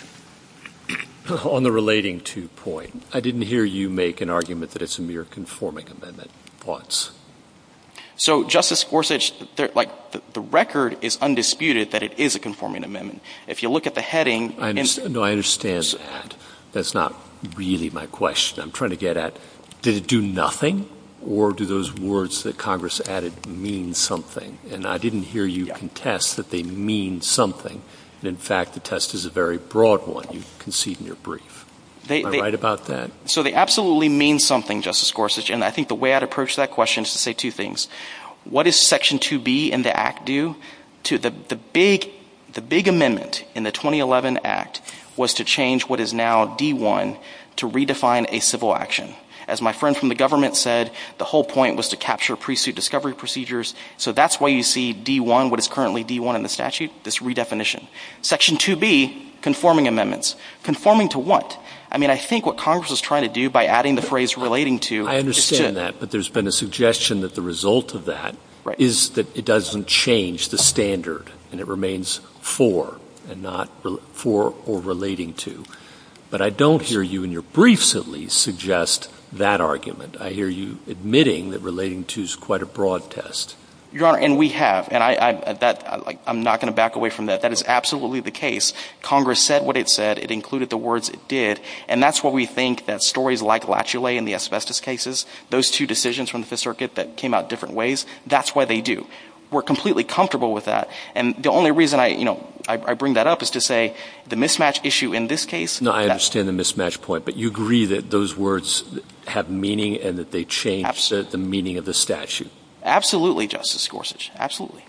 On the relating to point, I didn't hear you make an argument that it's a mere conforming amendment. Thoughts? So, Justice Gorsuch, there, like, the, the record is undisputed that it is a conforming amendment. If you look at the heading... I understand, in, no, I understand so, that. That's not really my question. I'm trying to get at, did it do nothing, or do those words that Congress added mean something? And I didn't hear you yeah. contest that they mean something. And, in fact, the test is a very broad one. You concede in your brief. They, Am I they, right about that? So they absolutely mean something, Justice Gorsuch, and I think the way I'd approach that question is to say two things. What does Section two B in the Act do? To the, the big the big amendment in the twenty eleven Act was to change what is now D one to redefine a civil action. As my friend from the government said, the whole point was to capture pre-suit discovery procedures. So that's why you see D one, what is currently D one in the statute, this redefinition. Section two B, conforming amendments. Conforming to what? I mean, I think what Congress is trying to do by adding the phrase relating to... I understand to, that, but there's been a suggestion that the result of that right. is that it doesn't change the standard, and it remains for and not re- for or relating to. But I don't hear you, in your briefs at least, suggest that argument. I hear you admitting that relating to is quite a broad test. Your Honor, and we have, and I, I that I, like, I'm not going to back away from that. That is absolutely the case. Congress said what it said. It included the words it did, and that's why we think that stories like Latulay and the asbestos cases, those two decisions from the Fifth Circuit that came out different ways, that's why they do. We're completely comfortable with that, and the only reason I, you know, I, I bring that up is to say the mismatch issue in this case. No, I understand the mismatch point, but you agree that those words have meaning and that they change the, the meaning of the statute. Absolutely, Justice Gorsuch. Absolutely.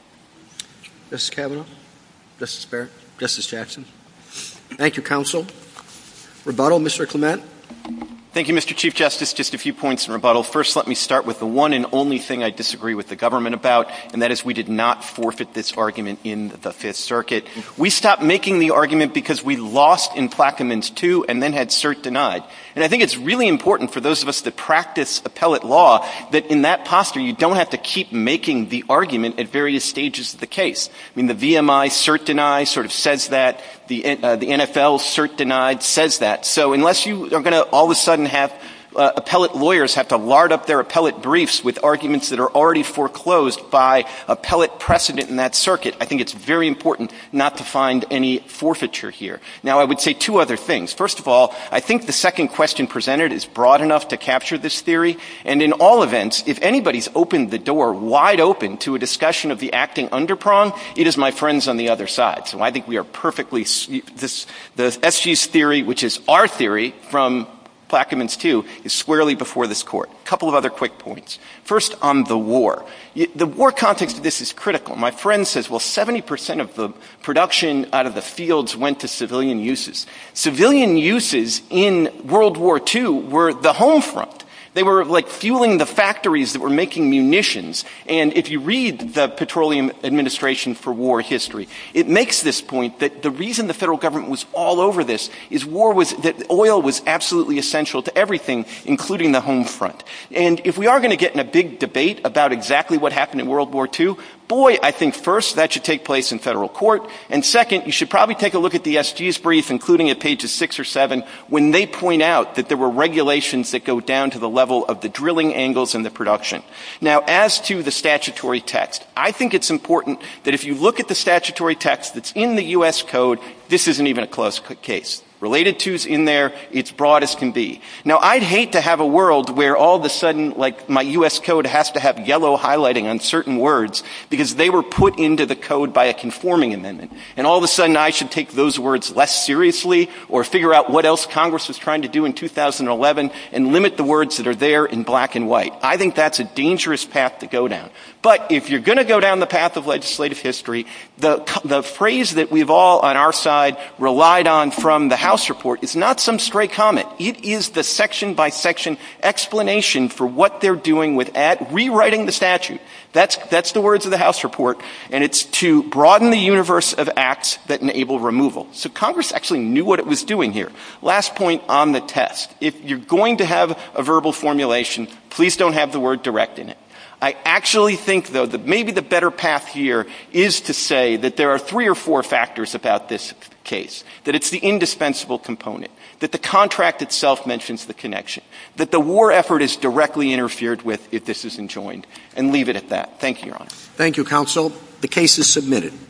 Justice Kavanaugh? Justice Barrett? Justice Jackson? Thank you, counsel. Rebuttal, Mister Clement? Thank you, Mister Chief Justice. Just a few points in rebuttal. First, let me start with the one and only thing I disagree with the government about, and that is we did not forfeit this argument in the Fifth Circuit. We stopped making the argument because we lost in Plaquemines two and then had cert denied. And I think it's really important for those of us that practice appellate law that in that posture you don't have to keep making the argument at various stages of the case. I mean, the V M I cert deny sort of says that. The, uh, the N F L cert denied says that. So unless you are going to all of a sudden have uh, appellate lawyers have to lard up their appellate briefs with arguments that are already foreclosed by appellate precedent in that circuit, I think it's very important not to find any forfeiture here. Now, I would say two other things. First of all, I think the second question presented is broad enough to capture this theory. And in all events, if anybody's opened the door wide open to a discussion of the acting underprong, it is my friends on the other side. So I think we are perfectly this, the S G's theory, which is our theory from Plaquemines two, is squarely before this Court. A couple of other quick points. First, on the war. The war context of this is critical. My friend says, well, seventy percent of the production out of the fields went to civilian uses. Civilian uses in World War Two were the home front. They were like fueling the factories that were making munitions. And if you read the Petroleum Administration for War history, it makes this point that the reason the federal government was all over this is war was that oil was absolutely essential to everything, including the home front. And if we are going to get in a big debate about exactly what happened in World War Two, boy, I think first that should take place in federal court. And second, you should probably take a look at the S G's brief, including at pages six or seven, when they point out that there were regulations that go down to the level of the drilling angles and the production. Now, as to the statutory text, I think it's important that if you look at the statutory text that's in the U S Code, this isn't even a close case. Related to's in there, it's broad as can be. Now, I'd hate to have a world where all of a sudden, like, my U S Code has to have yellow highlighting on certain words because they were put into the code by a conforming amendment. And all of a sudden, I should take those words less seriously or figure out what else Congress was trying to do in two thousand eleven and limit the words that are there in black and white. I think that's a dangerous path to go down. But if you're going to go down the path of legislative history, the, the phrase that we've all on our side relied on from the House report is not some stray comment. It is the section-by-section explanation for what they're doing with ad- rewriting the statute. That's, that's the words of the House report, and it's to broaden the universe of acts that enable removal. So Congress actually knew what it was doing here. Last point on the test. If you're going to have a verbal formulation, please don't have the word direct in it. I actually think, though, that maybe the better path here is to say that there are three or four factors about this case, that it's the indispensable component, that the contract itself mentions the connection, that the war effort is directly interfered with if this is enjoined, and leave it at that. Thank you, Your Honor. Thank you, counsel. The case is submitted.